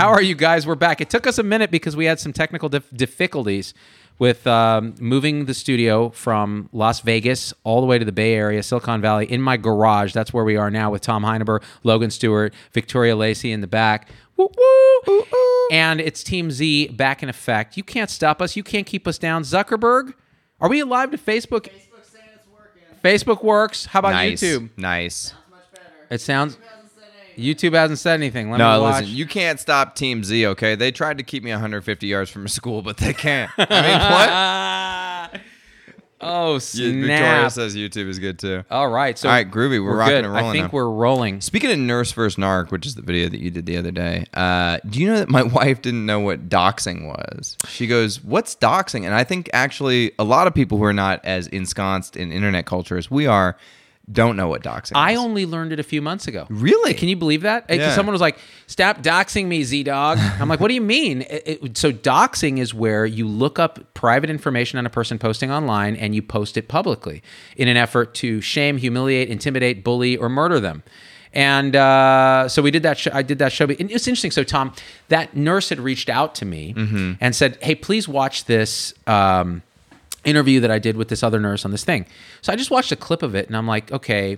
How are you guys? We're back. It took us a minute because we had some technical difficulties with moving the studio from Las Vegas all the way to the Bay Area, Silicon Valley, in my garage. That's where we are now with Tom Heineber, Logan Stewart, Victoria Lacey in the back. Woo, woo. Ooh, ooh. And it's Team Z back in effect. You can't stop us. You can't keep us down. Zuckerberg, are we alive to Facebook? Facebook's saying it's working. Facebook works. How about Nice. YouTube? Nice. Sounds much better. It sounds... YouTube hasn't said anything. YouTube hasn't said anything. Let me No, watch. listen, you can't stop Team Z, okay? They tried to keep me 150 yards from school, but they can't. I mean, what? Oh, Victoria snap. says YouTube is good, too. All right. So All right, groovy. We're rocking good. and rolling I think now. we're rolling. Speaking of Nurse vs. Narc, which is the video that you did the other day, do you know that my wife didn't know what doxing was? She goes, what's doxing? And I think actually a lot of people who are not as ensconced in internet culture as we are don't know what doxing I is. only learned it a few months ago. Really? Can you believe that? 'Cause Yeah. someone was like, stop doxing me, Z-Dog. I'm like, what do you mean? So doxing is where you look up private information on a person posting online and you post it publicly in an effort to shame, humiliate, intimidate, bully, or murder them. And so we did that. I did that show. And it's interesting. So Tom, that nurse had reached out to me and said, hey, please watch this interview that I did with this other nurse on this thing. So I just watched a clip of it and I'm like, okay,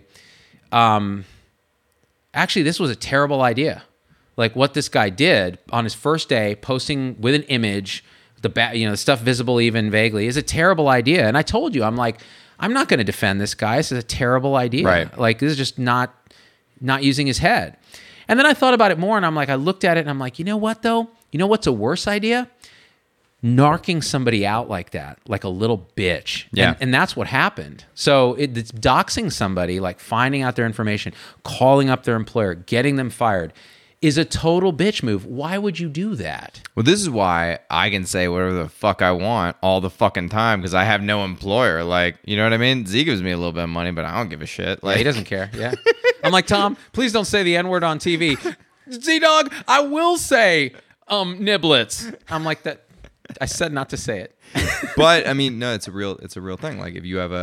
actually this was a terrible idea. Like what this guy did on his first day, posting with an image, the stuff visible even vaguely, is a terrible idea. And I told you, I'm like, I'm not going to defend this guy. This is a terrible idea. Right. Like this is just not using his head. And then I thought about it more and I'm like, I looked at it and I'm like, you know what though? You know what's a worse idea? Narking somebody out like that, like a little bitch. Yeah. And that's what happened. So it's doxing somebody, like finding out their information, calling up their employer, getting them fired, is a total bitch move. Why would you do that? Well, this is why I can say whatever the fuck I want all the fucking time because I have no employer. Like, you know what I mean? Z gives me a little bit of money, but I don't give a shit. Like, He doesn't care. Yeah. I'm like, Tom, please don't say the N-word on TV. Z-Dog, I will say niblets. I'm like that. I said not to say it. But I mean, no, it's a real thing. Like if you have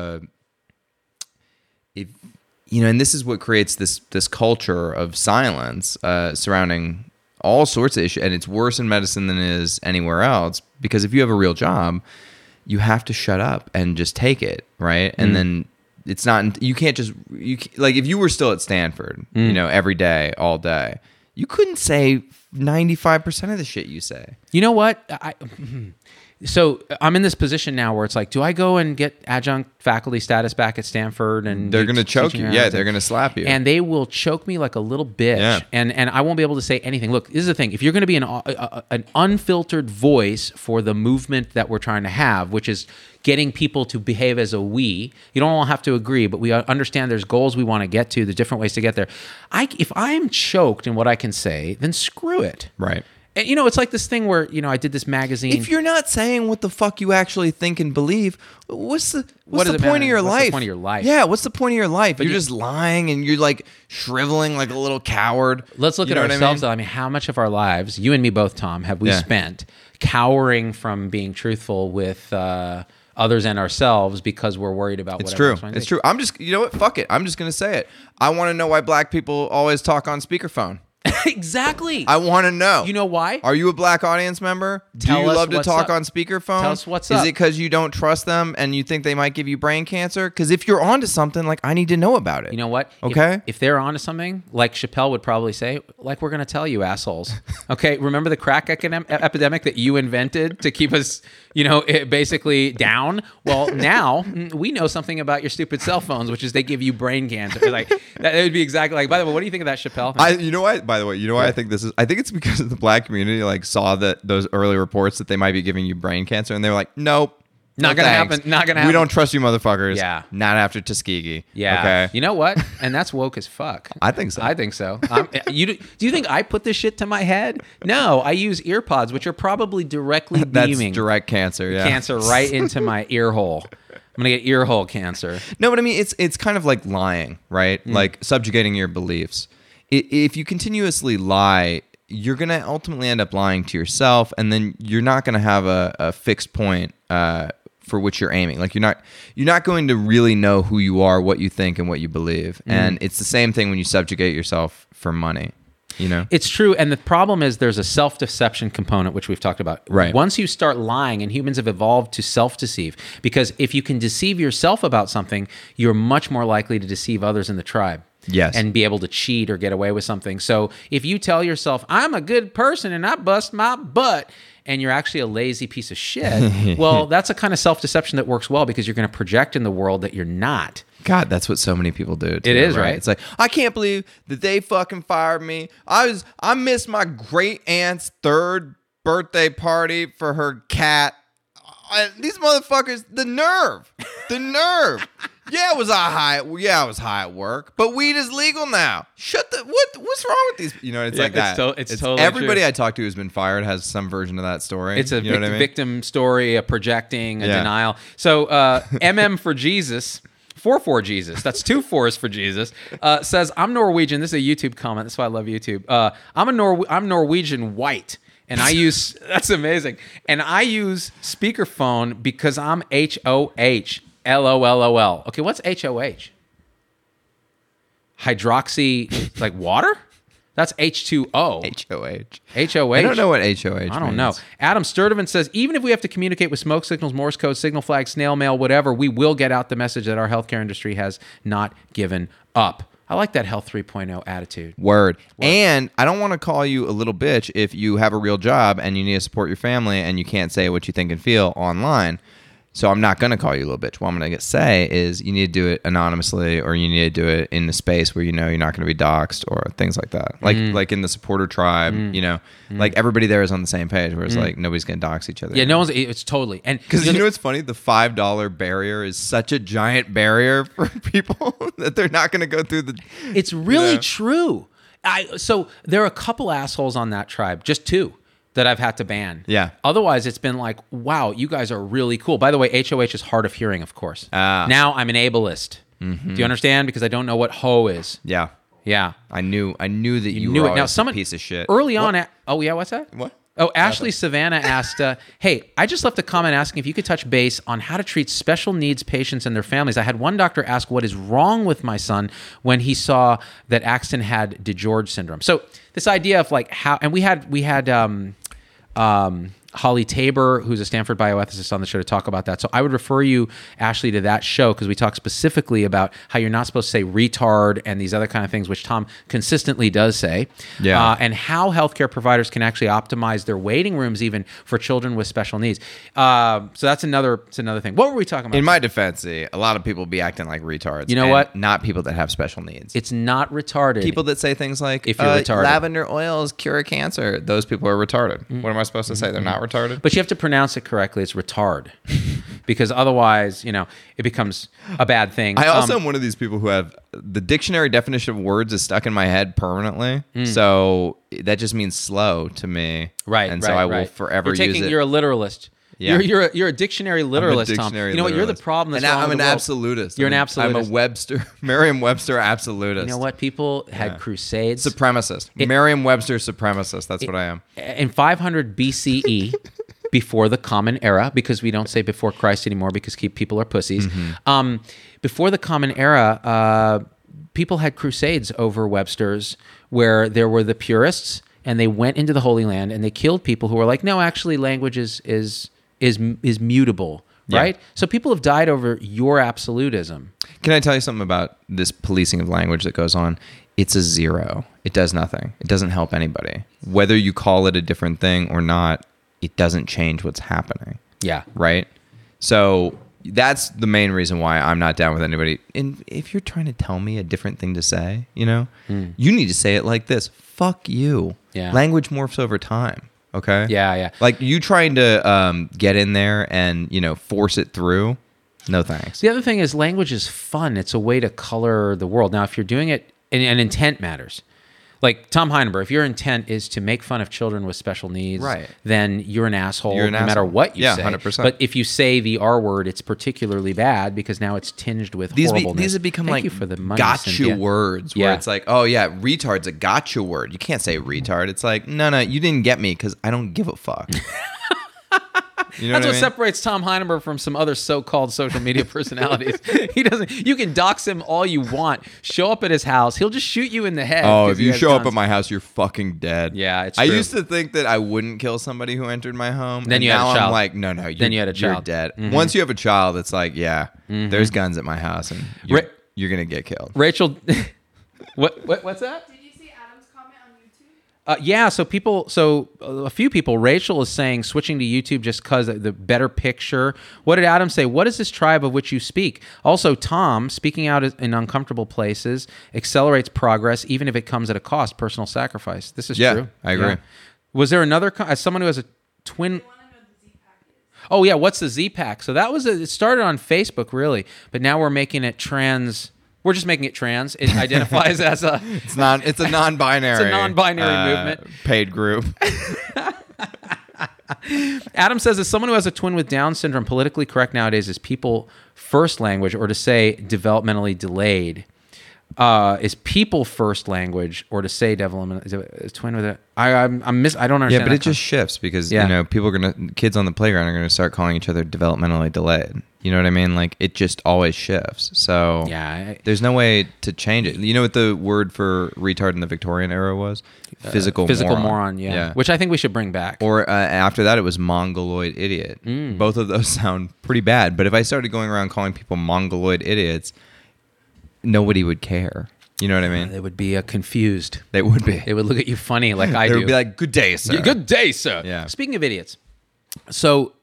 and this is what creates this culture of silence surrounding all sorts of issues, and it's worse in medicine than it is anywhere else. Because if you have a real job, you have to shut up and just take it, right? And then it's not. You can't just like if you were still at Stanford, every day, all day, you couldn't say 95% of the shit you say. You know what? So I'm in this position now where it's like, do I go and get adjunct faculty status back at Stanford? And They're going to choke teaching you. around Yeah, and- they're going to slap you. And they will choke me like a little bitch. Yeah. And I won't be able to say anything. Look, this is the thing. If you're going to be an unfiltered voice for the movement that we're trying to have, which is getting people to behave as a we, you don't all have to agree, but we understand there's goals we want to get to, the different ways to get there. If I'm choked in what I can say, then screw it. Right. And, it's like this thing where, I did this magazine. If you're not saying what the fuck you actually think and believe, what's the What does it point matter? of your What's life? the point of your life? Yeah, what's the point of your life? You're you- just lying and you're like shriveling like a little coward. Let's look You at know what ourselves. I mean? I mean, how much of our lives, you and me both, Tom, have we Yeah. spent cowering from being truthful with others and ourselves because we're worried about It's whatever true. else might It's be? true. I'm just, you know what? Fuck it. I'm just going to say it. I want to know why black people always talk on speakerphone. Exactly. I want to know. You know why? Are you a black audience member? Tell Do you us love to what's talk up. on speakerphone? Tell us what's Is up. it because you don't trust them and you think they might give you brain cancer? Because if you're onto something, like I need to know about it. You know what? Okay. If they're onto something, like Chappelle would probably say, like we're going to tell you, assholes. Okay. Remember the crack epidemic that you invented to keep us, basically down? Well, now we know something about your stupid cell phones, which is they give you brain cancer. Like that would be exactly like. By the way, what do you think of that Chappelle thing? You know what? By the way, you know why I think this is? I think it's because the black community saw those early reports that they might be giving you brain cancer, and they were like, "Nope, Not no gonna thanks. happen. Not gonna We happen. don't trust you, motherfuckers. Yeah. not after Tuskegee. Yeah. okay. You know what? And that's woke as fuck. I think so. I think so. Do you think I put this shit to my head? No, I use ear pods, which are probably directly That's beaming direct cancer. Yeah, cancer right into my ear hole. I'm gonna get ear hole cancer. No, but I mean, it's kind of like lying, right? Like subjugating your beliefs. If you continuously lie, you're going to ultimately end up lying to yourself, and then you're not going to have a fixed point for which you're aiming. Like you're not going to really know who you are, what you think, and what you believe. And it's the same thing when you subjugate yourself for money. You know? It's true. And the problem is there's a self-deception component, which we've talked about. Right. Once you start lying, and humans have evolved to self-deceive, because if you can deceive yourself about something, you're much more likely to deceive others in the tribe. Yes. And be able to cheat or get away with something. So if you tell yourself, I'm a good person and I bust my butt, and you're actually a lazy piece of shit, well, that's a kind of self-deception that works well because you're going to project in the world that you're not. God, that's what so many people do. Too, It is, right? It's like, I can't believe that they fucking fired me. I missed my great aunt's 3rd birthday party for her cat. These motherfuckers, the nerve. Yeah, I was high at work, but weed is legal now. What's wrong with these? You know, it's like that. It's totally everybody true. I talk to who's been fired has some version of that story. It's a you know what I mean? victim story, a projecting, a Yeah. denial. So MM for Jesus, 4 Jesus, that's 2 4s for Jesus, says, I'm Norwegian. This is a YouTube comment. That's why I love YouTube. I'm Norwegian white. And I use, that's amazing. And I use speakerphone because I'm HOH. LOLOL. Okay, what's HOH? Hydroxy, like water? That's H2O. HOH. HOH. I don't know what HOH I don't know. Adam Sturdivant says, even if we have to communicate with smoke signals, Morse code, signal flag, snail mail, whatever, we will get out the message that our healthcare industry has not given up. I like that Health 3.0 attitude. Word. And I don't want to call you a little bitch if you have a real job and you need to support your family and you can't say what you think and feel online. So I'm not going to call you a little bitch. What I'm going to say is you need to do it anonymously, or you need to do it in the space where you know you're not going to be doxxed or things like that. Like in the supporter tribe, you know, like everybody there is on the same page where it's like nobody's going to dox each other. Yeah, no one's, it's totally. And Because you know what's funny? The $5 barrier is such a giant barrier for people that they're not going to go through the... it's really you know? true. So there are a couple assholes on that tribe, just 2. That I've had to ban. Yeah. Otherwise, it's been like, wow, you guys are really cool. By the way, HOH is hard of hearing, of course. Now I'm an ableist. Do you understand? Because I don't know what ho is. Yeah. Yeah. I knew that you Knew were it. Now, always someone a piece of shit. early on. What's that? What? Oh, Ashley Savannah asked, hey, I just left a comment asking if you could touch base on how to treat special needs patients and their families. I had one doctor ask what is wrong with my son when he saw that Axton had DeGeorge syndrome. So this idea of like how, and we had Holly Tabor, who's a Stanford bioethicist, on the show to talk about that. So I would refer you, Ashley, to that show because we talk specifically about how you're not supposed to say retard and these other kind of things, which Tom consistently does say. Yeah. And how healthcare providers can actually optimize their waiting rooms even for children with special needs. So that's another thing. What were we talking about? In my defense, a lot of people be acting like retards. You know and what? Not people that have special needs. It's not retarded. People that say things like, If you're retarded. lavender oils cure cancer. Those people are retarded. What am I supposed to say? They're not retarded? But you have to pronounce it correctly. It's retard. Because otherwise, it becomes a bad thing. I also am one of these people who have the dictionary definition of words is stuck in my head permanently. So that just means slow to me. Right. And right, so I will right. forever you're taking, use it. You're a literalist. Yeah. You're a dictionary literalist, Tom. You know what? You're the problem. That's wrong I'm with an the world. absolutist. You're an I'm absolutist. a Merriam-Webster absolutist. You know what? People had crusades. Supremacist. Merriam-Webster supremacist. That's what I am. In 500 BCE, before the Common Era, because we don't say before Christ anymore because people are pussies. Before the Common Era, people had crusades over Webster's where there were the purists and they went into the Holy Land and they killed people who were like, no, actually language is mutable, right? So people have died over your absolutism. Can I tell you something about this policing of language that goes on? It's a zero. It does nothing. It doesn't help anybody. Whether you call it a different thing or not, it doesn't change what's happening. Yeah. Right? So that's the main reason why I'm not down with anybody. And if you're trying to tell me a different thing to say, you need to say it like this. Fuck you. Yeah. Language morphs over time. Okay? Yeah. Like you trying to get in there and, force it through. No thanks. The other thing is language is fun. It's a way to color the world. Now, if you're doing it, and intent matters. Like Tom Heinenberg, if your intent is to make fun of children with special needs, right, then you're an asshole no matter what you say. 100%. But if you say the R word, it's particularly bad because now it's tinged with horribleness. These have become Thank like you for the money, gotcha Cynthia. words where it's like, oh yeah, retard's a gotcha word. You can't say retard. It's like, no, you didn't get me because I don't give a fuck. You know That's what what I mean? separates Tom Heinemer from some other so-called social media personalities. He doesn't. You can dox him all you want. Show up at his house. He'll just shoot you in the head. Oh, 'cause if he you has show up guns. at my house, you're fucking dead. Yeah, it's I true. used to think that I wouldn't kill somebody who entered my home. Then and you had a now I'm child. like, no, you're, you had a child. You're dead. Once you have a child, it's like, yeah, there's guns at my house, and you're gonna get killed. Rachel, what's that? Did you see Adam's comment on YouTube? Yeah, so a few people, Rachel is saying switching to YouTube just because the better picture. What did Adam say? What is this tribe of which you speak? Also, Tom, speaking out in uncomfortable places accelerates progress, even if it comes at a cost, personal sacrifice. This is Yeah, true. I agree. Was there another, as someone who has a twin... I want to know what the Z pack is. Oh, yeah, what's the Z-Pack? So that was, it started on Facebook, really, but now we're making it trans... We're just making it trans. It identifies as a... It's a non-binary. It's a non-binary movement. Paid group. Adam says, as someone who has a twin with Down syndrome, politically correct nowadays is people first language, or to say developmentally delayed. Is people first language, or to say development is a twin with it? I don't understand. Yeah, but that it just shifts because Yeah. people are kids on the playground are gonna start calling each other developmentally delayed. You know what I mean? Like it just always shifts. So Yeah, there's no way to change it. You know what the word for retard in the Victorian era was? Physical moron. Yeah, which I think we should bring back. Or after that, it was mongoloid idiot. Both of those sound pretty bad. But if I started going around calling people mongoloid idiots, nobody would care. You know what I mean? They would be confused. They would be. They would look at you funny, like I They do. would be like, "Good day, sir." Good day, sir. Yeah. Speaking of idiots, so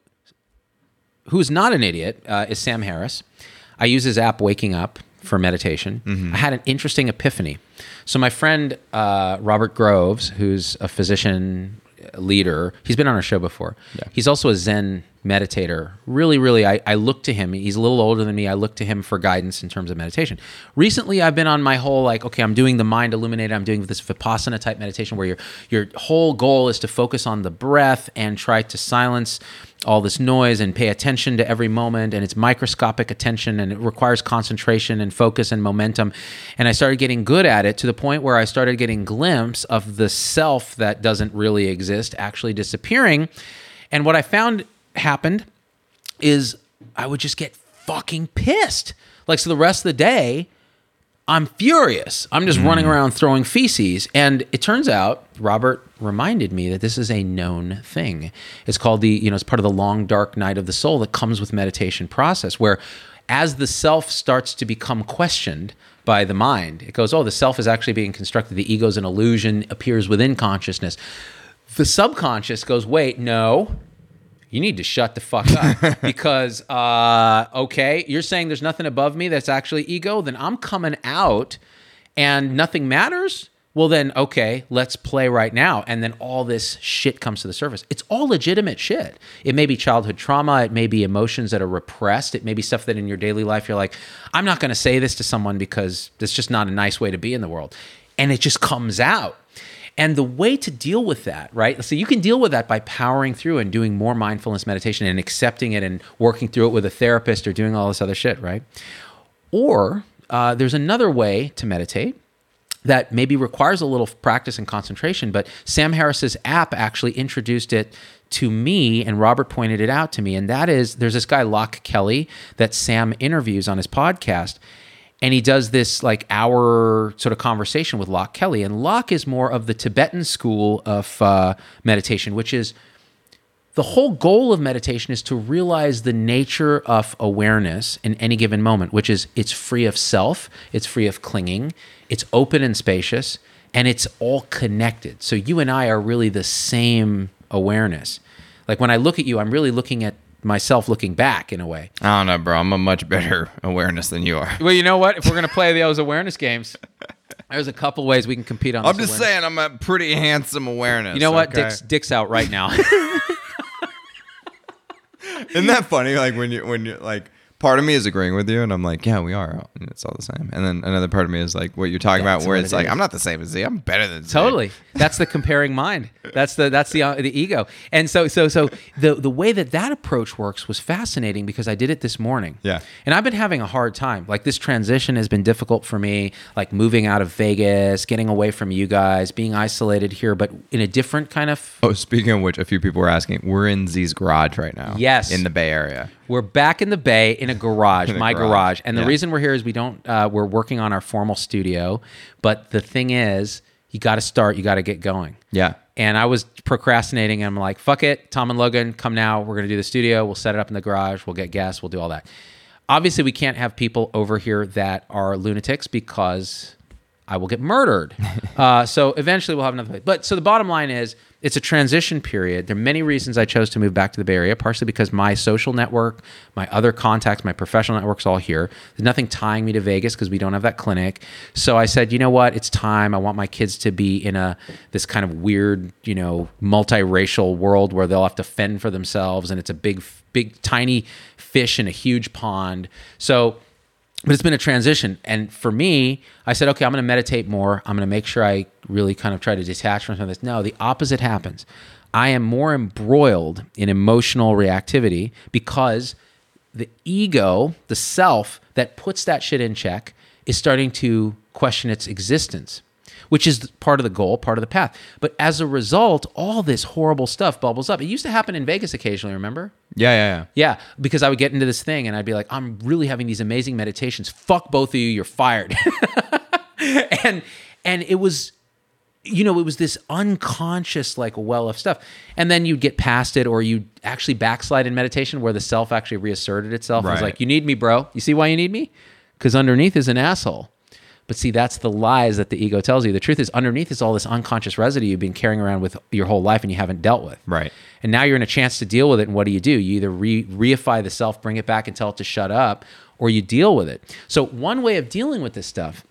who's not an idiot is Sam Harris. I use his app Waking Up for meditation. I had an interesting epiphany. So my friend Robert Groves, who's a physician leader, he's been on our show before. Yeah. He's also a Zen meditator. Really, I look to him. He's a little older than me. I look to him for guidance in terms of meditation. Recently, I've been on my whole, okay, I'm doing the mind illuminated. I'm doing this Vipassana type meditation where your whole goal is to focus on the breath and try to silence all this noise and pay attention to every moment. And it's microscopic attention, and it requires concentration and focus and momentum. And I started getting good at it to the point where I started getting glimpse of the self that doesn't really exist actually disappearing. And what I found happened is I would just get fucking pissed. So the rest of the day, I'm furious. I'm just running around throwing feces. And it turns out, Robert reminded me that this is a known thing. It's called it's part of the long, dark night of the soul that comes with meditation process, where as the self starts to become questioned by the mind, it goes, oh, the self is actually being constructed. The ego is an illusion, appears within consciousness. The subconscious goes, wait, no, you need to shut the fuck up because, okay, you're saying there's nothing above me that's actually ego, then I'm coming out and nothing matters? Well, then, okay, let's play right now. And then all this shit comes to the surface. It's all legitimate shit. It may be childhood trauma. It may be emotions that are repressed. It may be stuff that in your daily life you're like, I'm not going to say this to someone because it's just not a nice way to be in the world. And it just comes out. And the way to deal with that, right? So you can deal with that by powering through and doing more mindfulness meditation and accepting it and working through it with a therapist or doing all this other shit, right? Or there's another way to meditate that maybe requires a little practice and concentration, but Sam Harris's app actually introduced it to me, and Robert pointed it out to me, and that is, there's this guy, Locke Kelly, that Sam interviews on his podcast, and he does this hour sort of conversation with Locke Kelly. And Locke is more of the Tibetan school of meditation, which is the whole goal of meditation is to realize the nature of awareness in any given moment, which is it's free of self, it's free of clinging, it's open and spacious, and it's all connected. So you and I are really the same awareness. Like when I look at you, I'm really looking at myself looking back in a way. I don't know, bro. I'm a much better awareness than you are. Well, you know what? If we're going to play those awareness games, there's a couple ways we can compete on this. I'm just saying I'm a pretty handsome awareness. You know what? Okay? Dick's out right now. Isn't that funny? Like when you're like part of me is agreeing with you, and I'm like, yeah, we are. It's all the same. And then another part of me is like, what you're talking That's about, where what it's it like, is. I'm not the same as Z. I'm better than Z. Totally. That's the comparing mind. That's the ego. And so the way that approach works was fascinating because I did it this morning. Yeah. And I've been having a hard time. Like this transition has been difficult for me, like moving out of Vegas, getting away from you guys, being isolated here, but in a different kind of. Oh, speaking of which, a few people were asking, we're in Z's garage right now. Yes. In the Bay Area. We're back in the Bay in a garage, my garage. And the Yeah. reason we're here is we're working on our formal studio. But the thing is, you got to start, you got to get going. Yeah. And I was procrastinating. And I'm like, fuck it. Tom and Logan, come now. We're going to do the studio. We'll set it up in the garage. We'll get guests. We'll do all that. Obviously, we can't have people over here that are lunatics because I will get murdered. So eventually we'll have another place. But so the bottom line is, it's a transition period. There are many reasons I chose to move back to the Bay Area, partially because my social network, my other contacts, my professional network's all here. There's nothing tying me to Vegas because we don't have that clinic. So I said, you know what? It's time. I want my kids to be in this kind of weird, multiracial world where they'll have to fend for themselves, and it's a big, tiny fish in a huge pond. But it's been a transition. And for me, I said, okay, I'm going to meditate more. I'm going to make sure I really kind of try to detach from some of this. No, the opposite happens. I am more embroiled in emotional reactivity because the ego, the self that puts that shit in check, is starting to question its existence, which is part of the goal, part of the path. But as a result, all this horrible stuff bubbles up. It used to happen in Vegas occasionally, remember? Yeah. Yeah, because I would get into this thing and I'd be like, I'm really having these amazing meditations. Fuck both of you, you're fired. and it was, it was this unconscious like well of stuff. And then you'd get past it, or you'd actually backslide in meditation where the self actually reasserted itself. It was Right. like, you need me, bro. You see why you need me? Because underneath is an asshole. But see, that's the lies that the ego tells you. The truth is, underneath is all this unconscious residue you've been carrying around with your whole life and you haven't dealt with. Right. And now you're in a chance to deal with it. And what do? You either reify the self, bring it back and tell it to shut up, or you deal with it. So one way of dealing with this stuff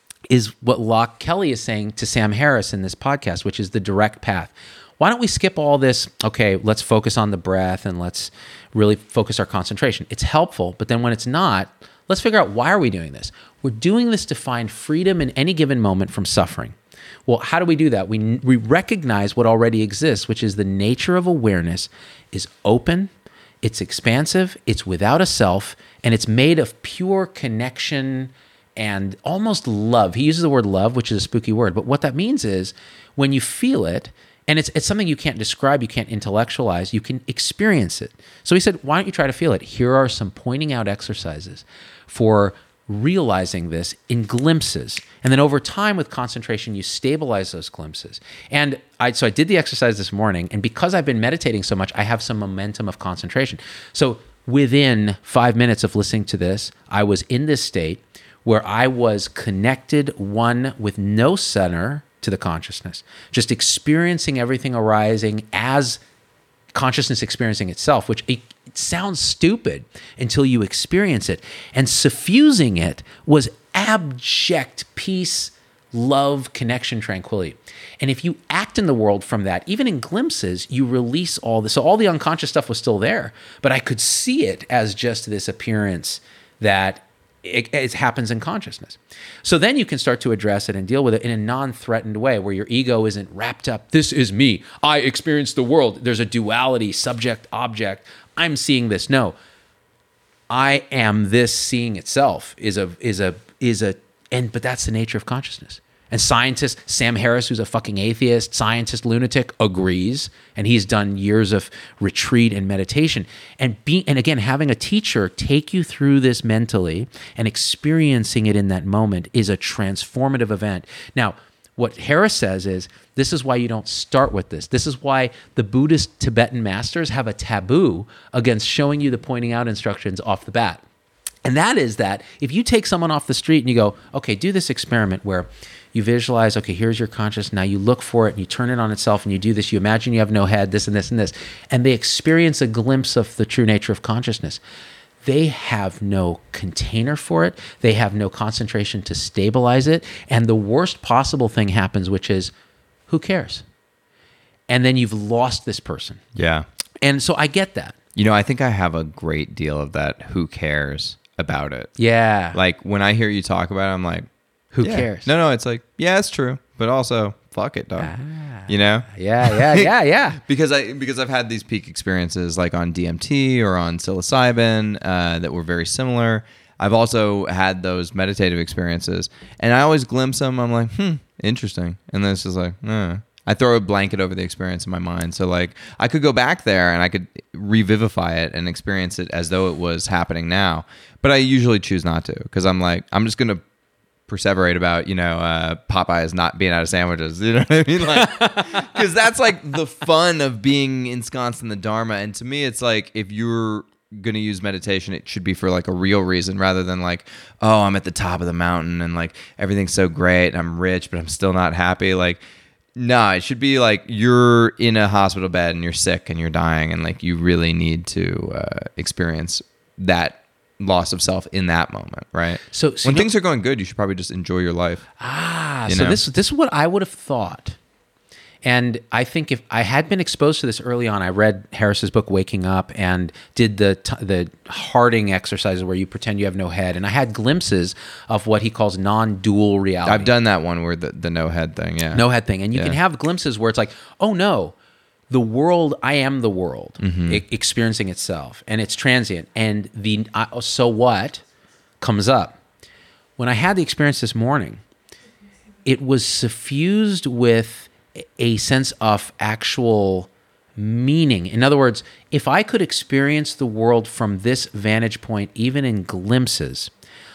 is what Locke Kelly is saying to Sam Harris in this podcast, which is the direct path. Why don't we skip all this? Okay, let's focus on the breath and let's really focus our concentration. It's helpful, but then when it's not, let's figure out, why are we doing this? We're doing this to find freedom in any given moment from suffering. Well, how do we do that? We recognize what already exists, which is the nature of awareness is open, it's expansive, it's without a self, and it's made of pure connection and almost love. He uses the word love, which is a spooky word, but what that means is when you feel it, and it's something you can't describe, you can't intellectualize, you can experience it. So he said, why don't you try to feel it? Here are some pointing out exercises for realizing this in glimpses. And then over time with concentration, you stabilize those glimpses. And so I did the exercise this morning, and because I've been meditating so much, I have some momentum of concentration. So within 5 minutes of listening to this, I was in this state where I was connected, one with no center to the consciousness, just experiencing everything arising as consciousness experiencing itself, which it sounds stupid until you experience it. And suffusing it was abject peace, love, connection, tranquility. And if you act in the world from that, even in glimpses, you release all this. So all the unconscious stuff was still there, but I could see it as just this appearance that it happens in consciousness. So then you can start to address it and deal with it in a non-threatened way where your ego isn't wrapped up. This is me. I experience the world. There's a duality, subject, object. I'm seeing this. No, I am this seeing itself but that's the nature of consciousness. And scientist Sam Harris, who's a fucking atheist, scientist, lunatic, agrees. And he's done years of retreat and meditation. And again, having a teacher take you through this mentally and experiencing it in that moment is a transformative event. Now, what Harris says is, this is why you don't start with this. This is why the Buddhist Tibetan masters have a taboo against showing you the pointing out instructions off the bat. And that is that if you take someone off the street and you go, okay, do this experiment where you visualize, okay, here's your conscious. Now you look for it and you turn it on itself and you do this. You imagine you have no head, this and this and this. And they experience a glimpse of the true nature of consciousness. They have no container for it. They have no concentration to stabilize it. And the worst possible thing happens, which is, who cares? And then you've lost this person. Yeah. And so I get that. I think I have a great deal of that. Who cares about it? Yeah. Like when I hear you talk about it, I'm like, who yeah. cares? No, it's like, yeah, it's true, but also fuck it, dog. You know? Yeah. Because I've had these peak experiences like on DMT or on psilocybin that were very similar. I've also had those meditative experiences, and I always glimpse them. I'm like, interesting, and then it's just like, I throw a blanket over the experience in my mind. So like, I could go back there and I could revivify it and experience it as though it was happening now. But I usually choose not to, because I'm like, I'm just gonna perseverate about Popeyes not being out of sandwiches. You know what I mean? Like, because that's like the fun of being ensconced in the Dharma. And to me, it's like, if you're gonna use meditation, it should be for like a real reason, rather than like, oh, I'm at the top of the mountain and like everything's so great and I'm rich, but I'm still not happy. Like, no, it should be like you're in a hospital bed and you're sick and you're dying, and like you really need to experience that loss of self in that moment, right? So when things are going good, you should probably just enjoy your life. This is what I would have thought. And I think if I had been exposed to this early on, I read Harris's book, Waking Up, and did the Harding exercises where you pretend you have no head. And I had glimpses of what he calls non-dual reality. I've done that one where the no head thing, yeah. No head thing. And you can have glimpses where it's like, oh no, the world, I am the world experiencing itself, and it's transient. And the so what comes up. When I had the experience this morning, it was suffused with a sense of actual meaning. In other words, if I could experience the world from this vantage point, even in glimpses,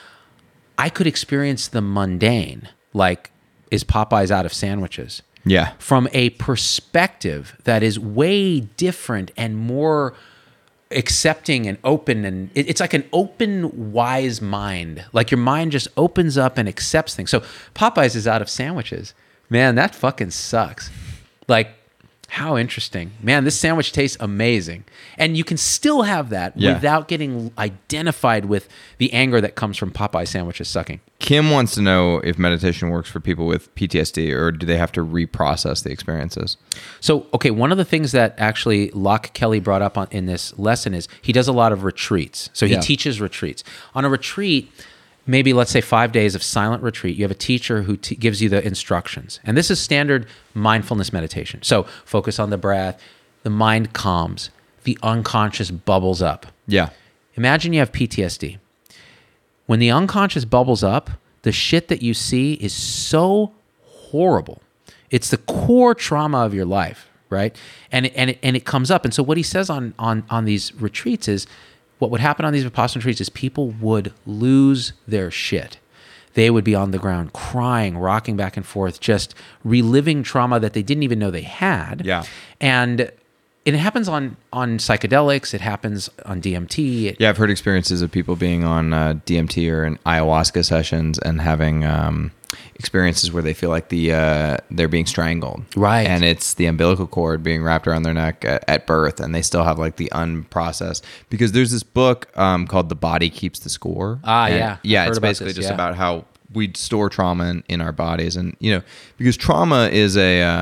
I could experience the mundane, like, is Popeyes out of sandwiches? Yeah. From a perspective that is way different and more accepting and open, and it's like an open, wise mind. Like your mind just opens up and accepts things. So Popeyes is out of sandwiches. Man, that fucking sucks. Like, how interesting. Man, this sandwich tastes amazing. And you can still have that without getting identified with the anger that comes from Popeye sandwiches sucking. Kim wants to know if meditation works for people with PTSD, or do they have to reprocess the experiences? So, okay, one of the things that actually Locke Kelly brought up in this lesson is he does a lot of retreats. So he teaches retreats. On a retreat, maybe let's say 5 days of silent retreat, you have a teacher who gives you the instructions. And this is standard mindfulness meditation. So focus on the breath, the mind calms, the unconscious bubbles up. Yeah. Imagine you have PTSD. When the unconscious bubbles up, the shit that you see is so horrible. It's the core trauma of your life, right? And it comes up. And so what he says on these retreats is, what would happen on these Vipassana retreats is people would lose their shit. They would be on the ground crying, rocking back and forth, just reliving trauma that they didn't even know they had. Yeah. And it happens on psychedelics. It happens on DMT. Yeah, I've heard experiences of people being on DMT or in ayahuasca sessions and having experiences where they feel like they're being strangled. Right. And it's the umbilical cord being wrapped around their neck at birth, and they still have like the unprocessed. Because there's this book called The Body Keeps the Score. Yeah. Yeah, it's basically just about how we store trauma in our bodies. And, because trauma is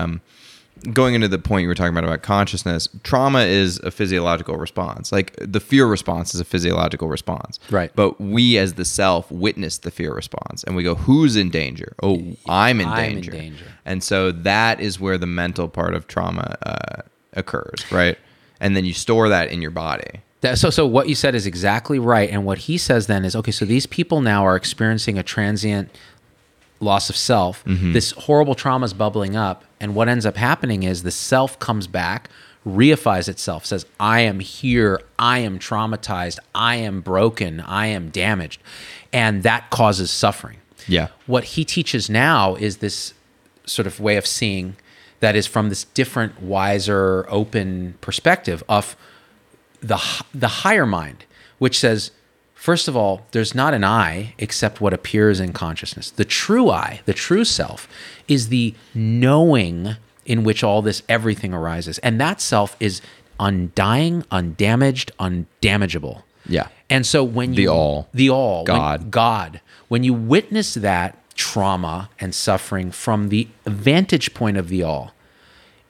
going into the point you were talking about consciousness, trauma is a physiological response. Like the fear response is a physiological response. Right. But we as the self witness the fear response and we go, who's in danger? Oh, I'm in danger. And so that is where the mental part of trauma occurs, right? And then you store that in your body. So what you said is exactly right. And what he says then is, okay, so these people now are experiencing a transient loss of self. This horrible trauma is bubbling up, and what ends up happening is the self comes back, reifies itself, says, I am here, I am traumatized, I am broken, I am damaged, and that causes suffering. Yeah. What he teaches now is this sort of way of seeing that is from this different, wiser, open perspective of the higher mind, which says, first of all, there's not an I except what appears in consciousness. The true I, the true self, is the knowing in which all this everything arises. And that self is undying, undamaged, undamageable. Yeah. And so when you... The all. God. When you witness that trauma and suffering from the vantage point of the all,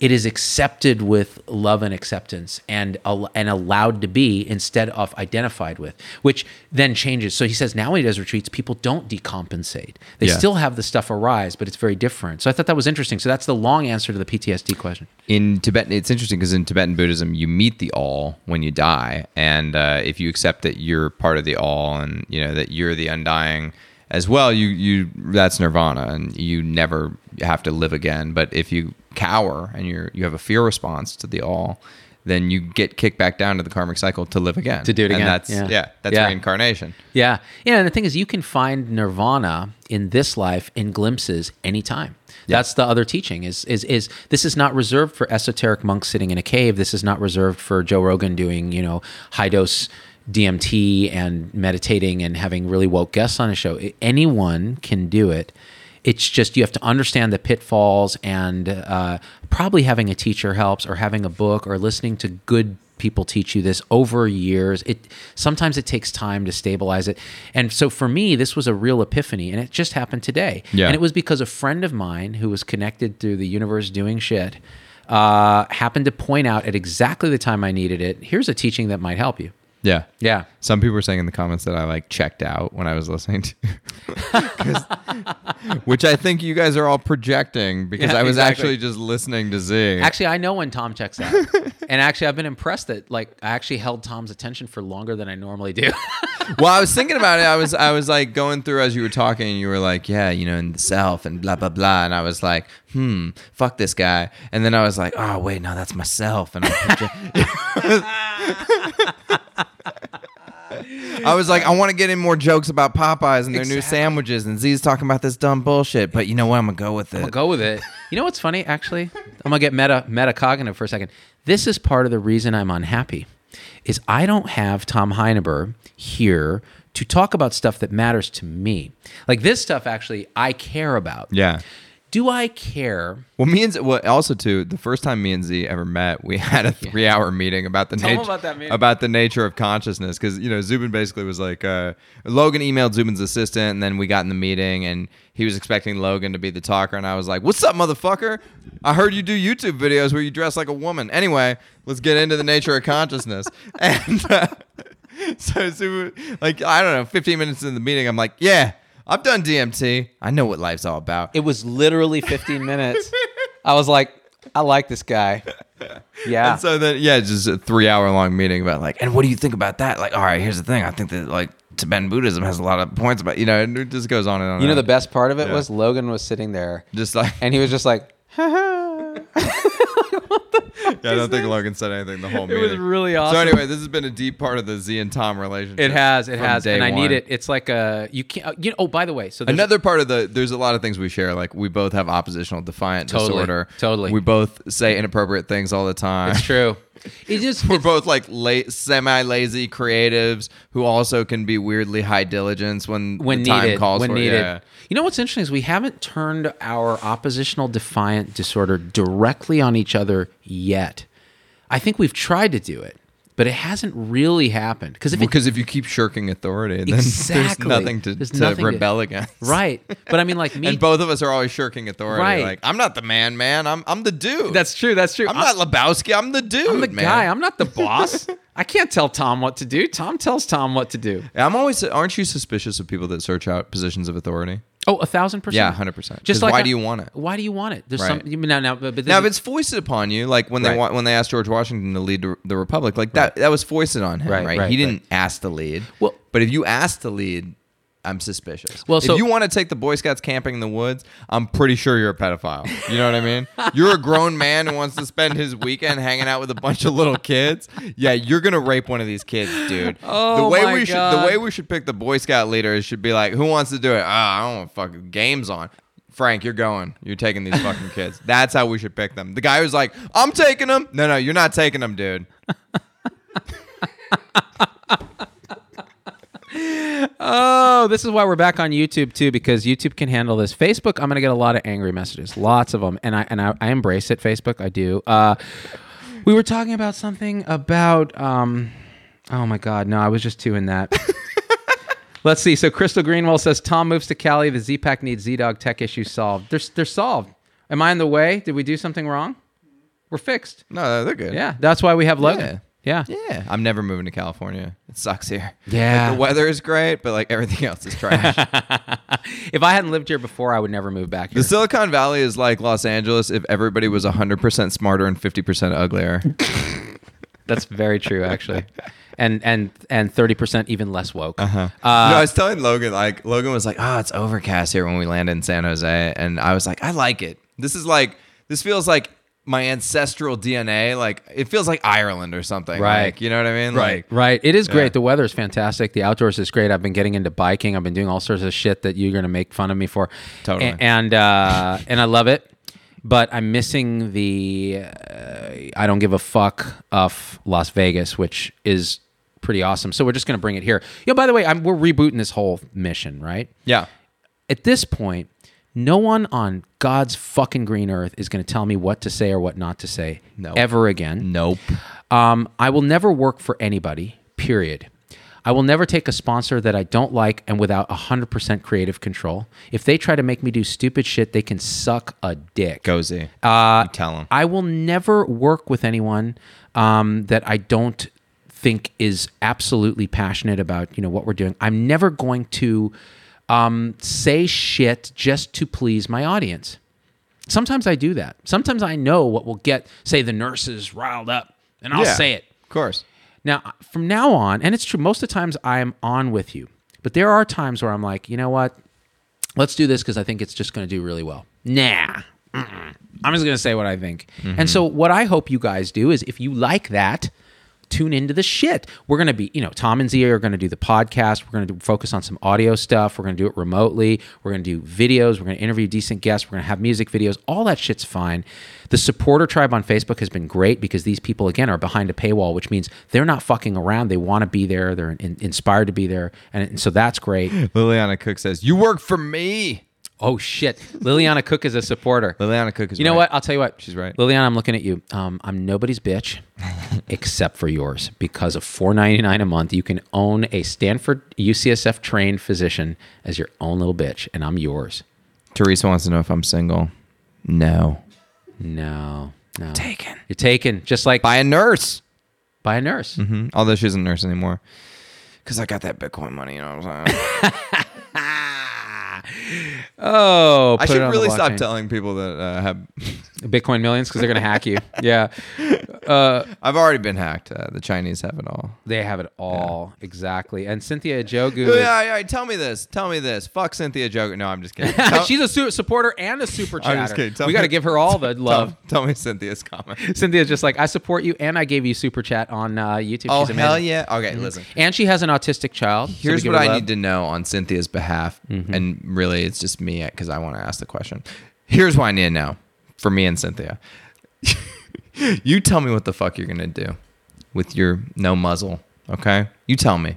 it is accepted with love and acceptance and allowed to be instead of identified with, which then changes. So he says now when he does retreats, people don't decompensate. They Yeah. still have the stuff arise, but it's very different. So I thought that was interesting. So that's the long answer to the PTSD question. In Tibetan, it's interesting because in Tibetan Buddhism, you meet the all when you die, and if you accept that you're part of the all, and you know that you're the undying as well, you that's nirvana, and you never have to live again. But if you cower and you have a fear response to the all, then you get kicked back down to the karmic cycle to live again, To do it again. And that's Yeah. that's Yeah. reincarnation. Yeah. Yeah. And the thing is, you can find nirvana in this life in glimpses anytime. That's the other teaching is this is not reserved for esoteric monks sitting in a cave. This is not reserved for Joe Rogan doing, high dose DMT and meditating and having really woke guests on a show. Anyone can do it. It's just you have to understand the pitfalls, and probably having a teacher helps, or having a book, or listening to good people teach you this over years. Sometimes it takes time to stabilize it. And so for me, this was a real epiphany, and it just happened today. Yeah. And it was because a friend of mine who was connected through the universe doing shit happened to point out at exactly the time I needed it, here's a teaching that might help you. Yeah. Yeah. Some people were saying in the comments that I checked out when I was listening to, which I think you guys are all projecting because Yeah, I was exactly. actually just listening to Z. Actually, I know when Tom checks out. And actually, I've been impressed that I actually held Tom's attention for longer than I normally do. Well, I was thinking about it. I was going through as you were talking, and you were like, yeah, in the self and blah, blah, blah. And I was like, fuck this guy. And then I was like, oh, wait, no, that's myself. And I was like, I want to get in more jokes about Popeyes and their new Exactly. sandwiches. And Z's talking about this dumb bullshit. But you know what? I'm going to go with it. I'll go with it. You know what's funny, actually? I'm going to get metacognitive for a second. This is part of the reason I'm unhappy, is I don't have Tom Heineber here to talk about stuff that matters to me. Like this stuff, actually, I care about. Yeah. Do I care? Well, also too, the first time me and Z ever met, we had a 3-hour meeting about the Tell 'em nature about that meeting. about the nature of consciousness. Because Zubin basically was like, Logan emailed Zubin's assistant, and then we got in the meeting, and he was expecting Logan to be the talker, and I was like, "What's up, motherfucker? I heard you do YouTube videos where you dress like a woman. Anyway, let's get into the nature of consciousness." And so Zubin, I don't know, 15 minutes in the meeting, I'm like, "Yeah, I've done DMT. I know what life's all about." It was literally 15 minutes. I was like, I like this guy. Yeah. And so then, just a 3-hour long meeting about and what do you think about that? All right, here's the thing. I think that Tibetan Buddhism has a lot of points about, and it just goes on and on. You know, and the on. best part of it Yeah. was Logan was sitting there Just and he was just like, ha ha. I don't think Logan said anything the whole It meeting. was really awesome. So anyway, this has been a deep part of the Z and Tom relationship. It has, from and I day need one. it. It's like you can't. Oh, by the way, so there's Another part of there's a lot of things we share. We both have oppositional defiant Totally, disorder. totally. We both say inappropriate things all the time. It's true. It just We're both semi-lazy creatives who also can be weirdly high diligence when the time needed. calls When for needed. it. Yeah. You know what's interesting is we haven't turned our oppositional defiant disorder directly on each other yet. I think we've tried to do it, but it hasn't really happened. Because if you keep shirking authority, then Exactly. there's nothing There's to nothing to- rebel against. right, but I mean, like me. And both of us are always shirking authority. Right. I'm not the man. I'm the dude. That's true. That's true. I'm not Lebowski. I'm the dude. I'm the man. guy. I'm not the boss. I can't tell Tom what to do. Tom tells Tom what to do. Aren't you suspicious of people that search out positions of authority? Oh, 1,000%. Yeah, 100%. Just why do you want it? Why do you want it? There's Right. some now, but this Now, if is- it's foisted upon you, like when Right. when they asked George Washington to lead the Republic, that was foisted on him, Right, right? right, He didn't ask to lead. Well- but if you ask to lead, I'm suspicious. Well, if so- you want to take the Boy Scouts camping in the woods, I'm pretty sure you're a pedophile. You know what I mean? You're a grown man who wants to spend his weekend hanging out with a bunch of little kids. Yeah, you're gonna rape one of these kids, dude. Oh, the way my the God. way we should pick the Boy Scout leaders should be like, who wants to do it? I don't want fucking games on. Frank, you're going. You're taking these fucking kids. That's how we should pick them. The guy who's like, I'm taking them. No, you're not taking them, dude. Oh, this is why we're back on YouTube too, because YouTube can handle this. Facebook, I'm gonna get a lot of angry messages, lots of them, and I embrace it. Facebook, I do. We were talking about something about. Oh my God, no, I was just too in that. Let's see. So Crystal Greenwell says Tom moves to Cali. The Z-Pack needs Z-Dog tech issues solved. They're solved. Am I in the way? Did we do something wrong? We're fixed. No, they're good. Yeah, that's why we have Logan. Yeah. Yeah, I'm never moving to California. It sucks here. Yeah. Like, the weather is great, but like everything else is trash. If I hadn't lived here before, I would never move back here. The Silicon Valley is like Los Angeles if everybody was 100% smarter and 50% uglier. That's very true, actually. And 30% even less woke. No, I was telling Logan, like, Logan was like, oh, it's overcast here when we landed in San Jose. And I was like, I like it. This feels like my ancestral DNA. Like, it feels like Ireland or something. Right. Like, you know what I mean? Right. Like, Right. It is great. Yeah. The weather is fantastic. The outdoors is great. I've been getting into biking. I've been doing all sorts of shit that you're going to make fun of me for. Totally. And I love it. But I'm missing the I don't give a fuck of Las Vegas, which is pretty awesome. So we're just going to bring it here. By the way, we're rebooting this whole mission, right? yeah. At this point, no one on God's fucking green earth is going to tell me what to say or what not to say ever again. Nope. I will never work for anybody, period. I will never take a sponsor that I don't like and without 100% creative control. If they try to make me do stupid shit, they can suck a dick. Go Z. You tell him. I will never work with anyone that I don't think is absolutely passionate about what we're doing. I'm never going to say shit just to please my audience. Sometimes I do that. Sometimes I know what will get, say, the nurses riled up, and I'll say it. Of course. Now, from now on, and it's true, most of the times I'm on with you, but there are times where I'm like, you know what? Let's do this because I think it's just going to do really well. Nah. I'm just going to say what I think. And so what I hope you guys do is if you like that, tune into the shit. We're going to be, Tom and Zia are going to do the podcast. We're going to focus on some audio stuff. We're going to do it remotely. We're going to do videos. We're going to interview decent guests. We're going to have music videos. All that shit's fine. The supporter tribe on Facebook has been great because these people, again, are behind a paywall, which means they're not fucking around. They want to be there. They're inspired to be there. And so that's great. Liliana Cook says, you work for me. Oh, shit. Liliana Cook is a supporter. Liliana Cook is You know right. what? I'll tell you what. She's right. Liliana, I'm looking at you. I'm nobody's bitch except for yours. Because of $4.99 a month, you can own a Stanford UCSF trained physician as your own little bitch, and I'm yours. Teresa wants to know if I'm single. No. No. Taken. You're taken, just like By a nurse. by a nurse. Mm-hmm. Although she isn't a nurse anymore. Because I got that Bitcoin money, you know what I'm saying? Oh, I put it should on the really stop blockchain. telling people that have... Bitcoin millions because they're going to hack you. Yeah. I've already been hacked. The Chinese have it all. They have it all. Exactly. And Cynthia Jogu. Yeah, tell me this. Fuck Cynthia Jogu. No, I'm just kidding. She's a supporter and a super chatter. I'm just kidding. Tell We me- got to give her all the love. Tell me Cynthia's comment. Cynthia's just like, I support you, and I gave you super chat on YouTube. Oh, She's amazing. hell yeah. Okay, listen. And she has an autistic child. so we Here's give what her I love. need to know on Cynthia's behalf. And really, it's just me because I want to ask the question. Here's what I need to know for me and Cynthia. You tell me what the fuck you're going to do with your no muzzle, okay? You tell me.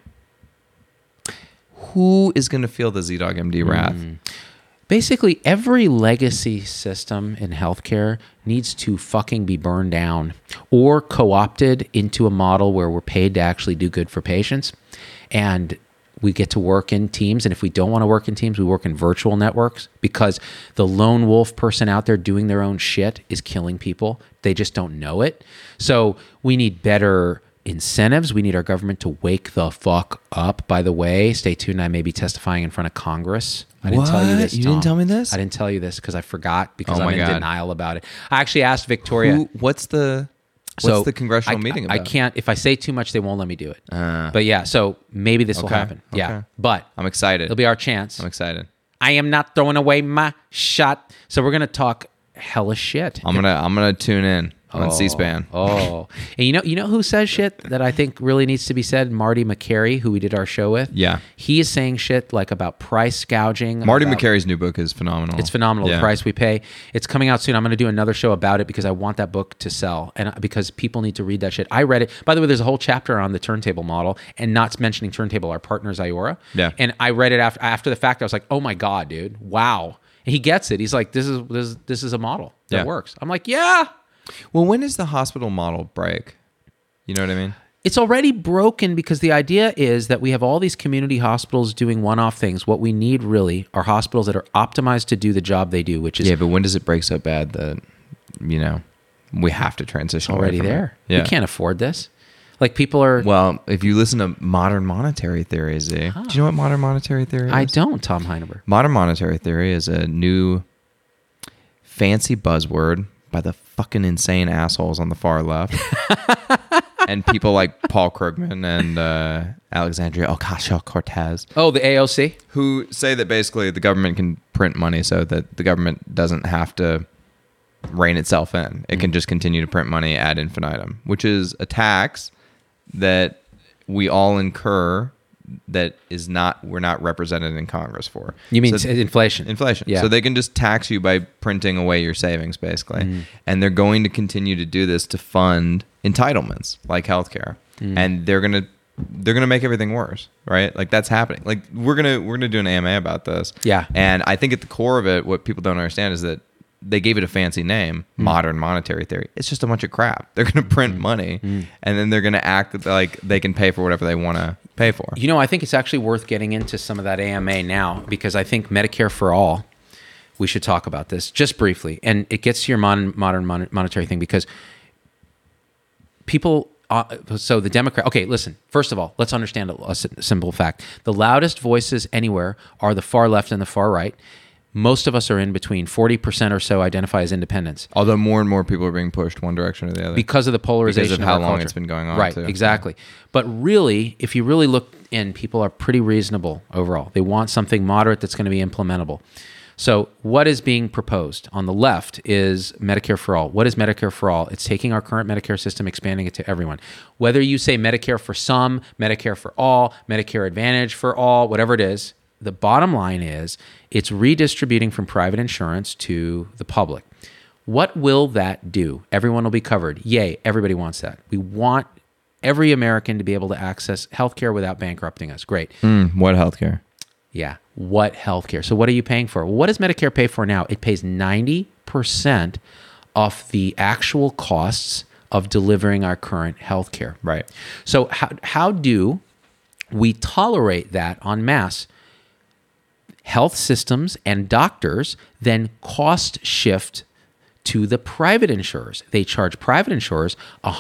Who is going to feel the Z-Dog MD wrath? Basically, every legacy system in healthcare needs to fucking be burned down or co-opted into a model where we're paid to actually do good for patients. And we get to work in teams. And if we don't want to work in teams, we work in virtual networks because the lone wolf person out there doing their own shit is killing people. They just don't know it. So we need better incentives. We need our government to wake the fuck up. By the way, stay tuned. I may be testifying in front of Congress. I didn't tell you What? this. You didn't Tom. tell me this? I didn't tell you this because I forgot because Oh I'm my in God. denial about it. I actually asked Victoria. What's the congressional meeting about? I can't. If I say too much, they won't let me do it. But yeah, so maybe this will Okay, happen. Yeah, okay. but I'm excited. it'll be our chance. I'm excited. I am not throwing away my shot. So we're gonna talk hella shit. I'm gonna tune in on C-SPAN. Oh, and you know who says shit that I think really needs to be said? Marty McCary, who we did our show with. Yeah. he is saying shit like about price gouging. Marty about- McCary's new book is phenomenal. It's phenomenal, Yeah. the price we pay. It's coming out soon. I'm going to do another show about it because I want that book to sell and because people need to read that shit. I read it. By the way, there's a whole chapter on the turntable model and not mentioning turntable, our partners, Iora. Yeah. And I read it after the fact. I was like, oh my God, dude. Wow. And he gets it. He's like, this is a model that Yeah. works. I'm like, yeah. Well, when does the hospital model break? You know what I mean? It's already broken because the idea is that we have all these community hospitals doing one-off things. What we need really are hospitals that are optimized to do the job they do, which is Yeah, but when does it break so bad that, we have to transition away already from there. It. Yeah. We can't afford this. Like people are. Well, if you listen to modern monetary theory, Z, do you know what modern monetary theory is? I don't, Tom Heineberg. Modern monetary theory is a new fancy buzzword by the fucking insane assholes on the far left. And people like Paul Krugman and Alexandria Ocasio-Cortez. Oh, the AOC? Who say that basically the government can print money so that the government doesn't have to rein itself in. It can just continue to print money ad infinitum, which is a tax that we all incur that is not, we're not represented in Congress for. You mean So- inflation? Inflation. Yeah. So they can just tax you by printing away your savings, basically. And they're going to continue to do this to fund entitlements like healthcare. And they're gonna make everything worse, right? Like that's happening. Like we're gonna do an AMA about this. Yeah. And I think at the core of it, what people don't understand is that they gave it a fancy name, modern monetary theory. It's just a bunch of crap. They're going to print money, and then they're going to act like they can pay for whatever they want to pay for. You know, I think it's actually worth getting into some of that AMA now because I think Medicare for All, we should talk about this just briefly. And it gets to your modern monetary thing because people, so the Democrat, okay, listen, first of all, let's understand a simple fact. The loudest voices anywhere are the far left and the far right. Most of us are in between. 40% or so identify as independents. Although more and more people are being pushed one direction or the other. Because of the polarization Because of how our long culture. it's been going on, Right, too. exactly. But really, if you really look in, people are pretty reasonable overall. They want something moderate that's going to be implementable. So what is being proposed on the left is Medicare for All. What is Medicare for All? It's taking our current Medicare system, expanding it to everyone. Whether you say Medicare for some, Medicare for all, Medicare Advantage for all, whatever it is, the bottom line is it's redistributing from private insurance to the public. What will that do? Everyone will be covered. Yay, everybody wants that. We want every American to be able to access healthcare without bankrupting us. Great. What healthcare? Yeah. What healthcare? So what are you paying for? What does Medicare pay for now? It pays 90% of the actual costs of delivering our current healthcare. Right. So how do we tolerate that en masse? Health systems and doctors then cost shift to the private insurers. They charge private insurers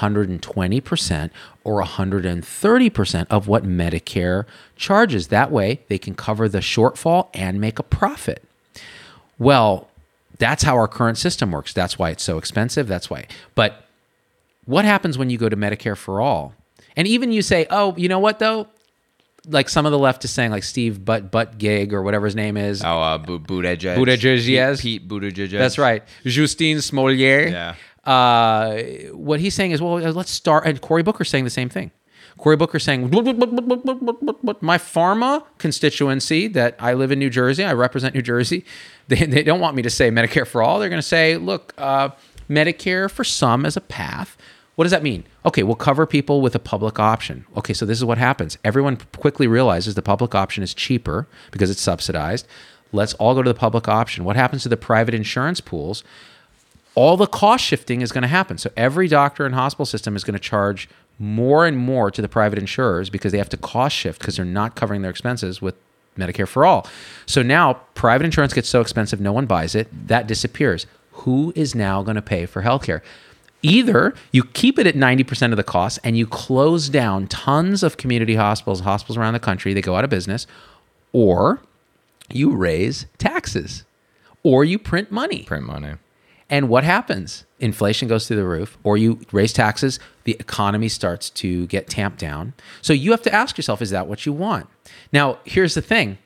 120% or 130% of what Medicare charges. That way, they can cover the shortfall and make a profit. Well, that's how our current system works. That's why it's so expensive. That's why. But what happens when you go to Medicare for All? And even you say, oh, you know what, though? Like some of the left is saying, like Steve Buttigieg or whatever his name is. Oh, Buttigieg. Buttigieg, yes. Pete Buttigieg. That's right. Justine Smollett. Yeah. What he's saying is, well, let's start. And Cory Booker's saying the same thing. Cory Booker's saying, my pharma constituency that I live in New Jersey, I represent New Jersey, they don't want me to say Medicare for All. They're going to say, look, Medicare for some as a path. What does that mean? Okay, we'll cover people with a public option. Okay, so this is what happens. Everyone quickly realizes the public option is cheaper because it's subsidized. Let's all go to the public option. What happens to the private insurance pools? All the cost shifting is going to happen. So every doctor and hospital system is going to charge more and more to the private insurers because they have to cost shift because they're not covering their expenses with Medicare for All. So now private insurance gets so expensive, no one buys it. That disappears. Who is now going to pay for healthcare? Either you keep it at 90% of the cost and you close down tons of community hospitals around the country, they go out of business, or you raise taxes, or you print money. Print money. And what happens? Inflation goes through the roof, or you raise taxes, the economy starts to get tamped down. So you have to ask yourself, is that what you want? Now, here's the thing.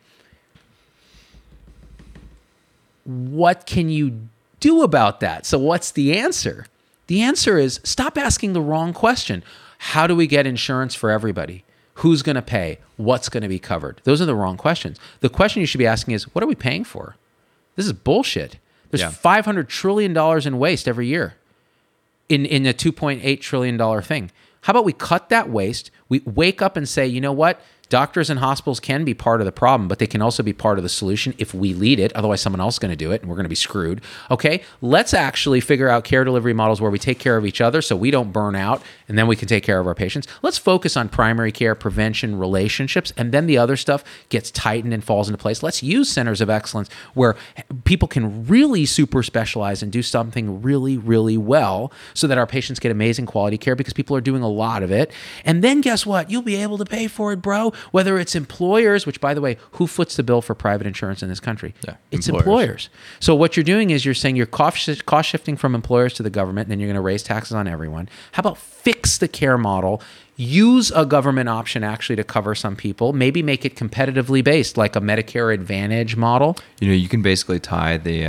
What can you do about that? So what's the answer? The answer is stop asking the wrong question. How do we get insurance for everybody? Who's going to pay? What's going to be covered? Those are the wrong questions. The question you should be asking is, what are we paying for? This is bullshit. There's $500 trillion in waste every year in a $2.8 trillion thing. How about we cut that waste? We wake up and say, you know what? Doctors and hospitals can be part of the problem, but they can also be part of the solution if we lead it. Otherwise, someone else is going to do it, and we're going to be screwed. Okay, let's actually figure out care delivery models where we take care of each other so we don't burn out, and then we can take care of our patients. Let's focus on primary care, prevention, relationships, and then the other stuff gets tightened and falls into place. Let's use centers of excellence where people can really super specialize and do something really, really well so that our patients get amazing quality care because people are doing a lot of it. And then guess what? You'll be able to pay for it, bro. Whether it's employers, which by the way, who foots the bill for private insurance in this country? Yeah, it's employers. So what you're doing is you're saying you're cost shifting from employers to the government, and then you're going to raise taxes on everyone. How about fix the care model? Use a government option actually to cover some people. Maybe make it competitively based, like a Medicare Advantage model. You know, you can basically tie the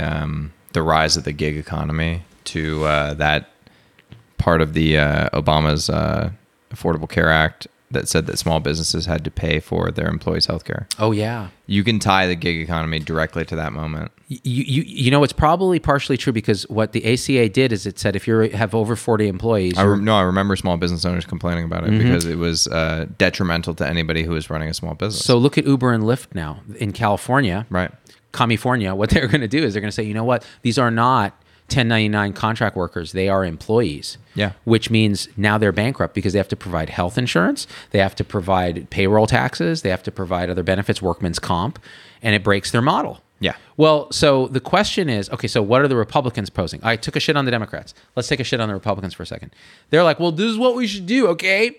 rise of the gig economy to that part of the Obama's Affordable Care Act that said that small businesses had to pay for their employees' health care. Oh, yeah. You can tie the gig economy directly to that moment. You know, it's probably partially true because what the ACA did is it said if you have over 40 employees... I remember small business owners complaining about it because it was detrimental to anybody who was running a small business. So look at Uber and Lyft now in California. Right. California, what they're going to do is they're going to say, you know what? These are not 1099 contract workers. They are employees. Yeah. Which means now they're bankrupt because they have to provide health insurance. They have to provide payroll taxes. They have to provide other benefits, workman's comp, and it breaks their model. Yeah. Well, so the question is, okay, so what are the Republicans posing? I took a shit on the Democrats. Let's take a shit on the Republicans for a second. They're like, well, this is what we should do, okay?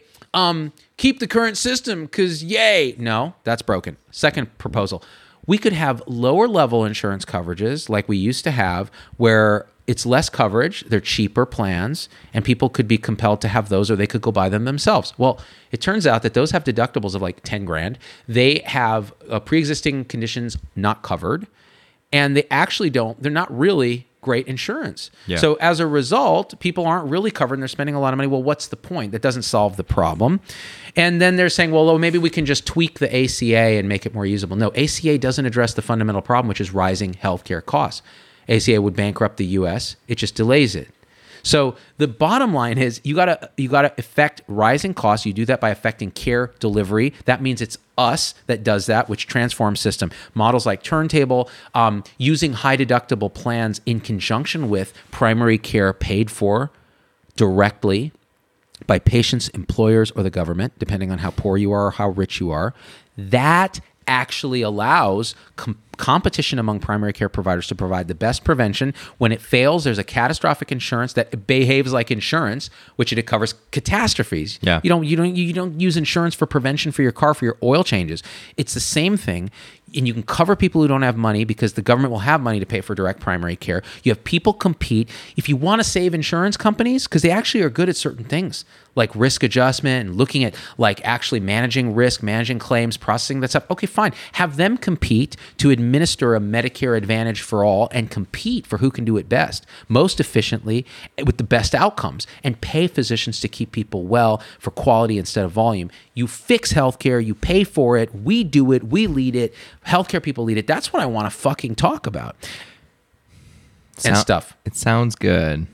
Keep the current system because yay. No, that's broken. Second proposal. We could have lower level insurance coverages like we used to have where it's less coverage, they're cheaper plans, and people could be compelled to have those or they could go buy them themselves. Well, it turns out that those have deductibles of like 10 grand. They have pre-existing conditions not covered, and they actually they're not really great insurance. Yeah. So as a result, people aren't really covered and they're spending a lot of money. Well, what's the point? That doesn't solve the problem. And then they're saying, well, maybe we can just tweak the ACA and make it more usable. No, ACA doesn't address the fundamental problem, which is rising healthcare costs. ACA would bankrupt the US. It just delays it. So the bottom line is you gotta affect rising costs. You do that by affecting care delivery. That means it's us that does that, which transforms system. Models like Turntable, using high deductible plans in conjunction with primary care paid for directly by patients, employers, or the government, depending on how poor you are or how rich you are. That actually allows competition among primary care providers to provide the best prevention. When it fails, there's a catastrophic insurance that behaves like insurance, which it covers catastrophes. Yeah. You don't use insurance for prevention for your car for your oil changes. It's the same thing. And you can cover people who don't have money because the government will have money to pay for direct primary care. You have people compete. If you want to save insurance companies, because they actually are good at certain things like risk adjustment and looking at like actually managing risk, managing claims, processing that stuff. Okay, fine. Have them compete to administer a Medicare Advantage for all and compete for who can do it best, most efficiently, with the best outcomes, and pay physicians to keep people well for quality instead of volume. You fix healthcare, you pay for it, we do it, we lead it, healthcare people lead it. That's what I want to fucking talk about. And stuff. It sounds good.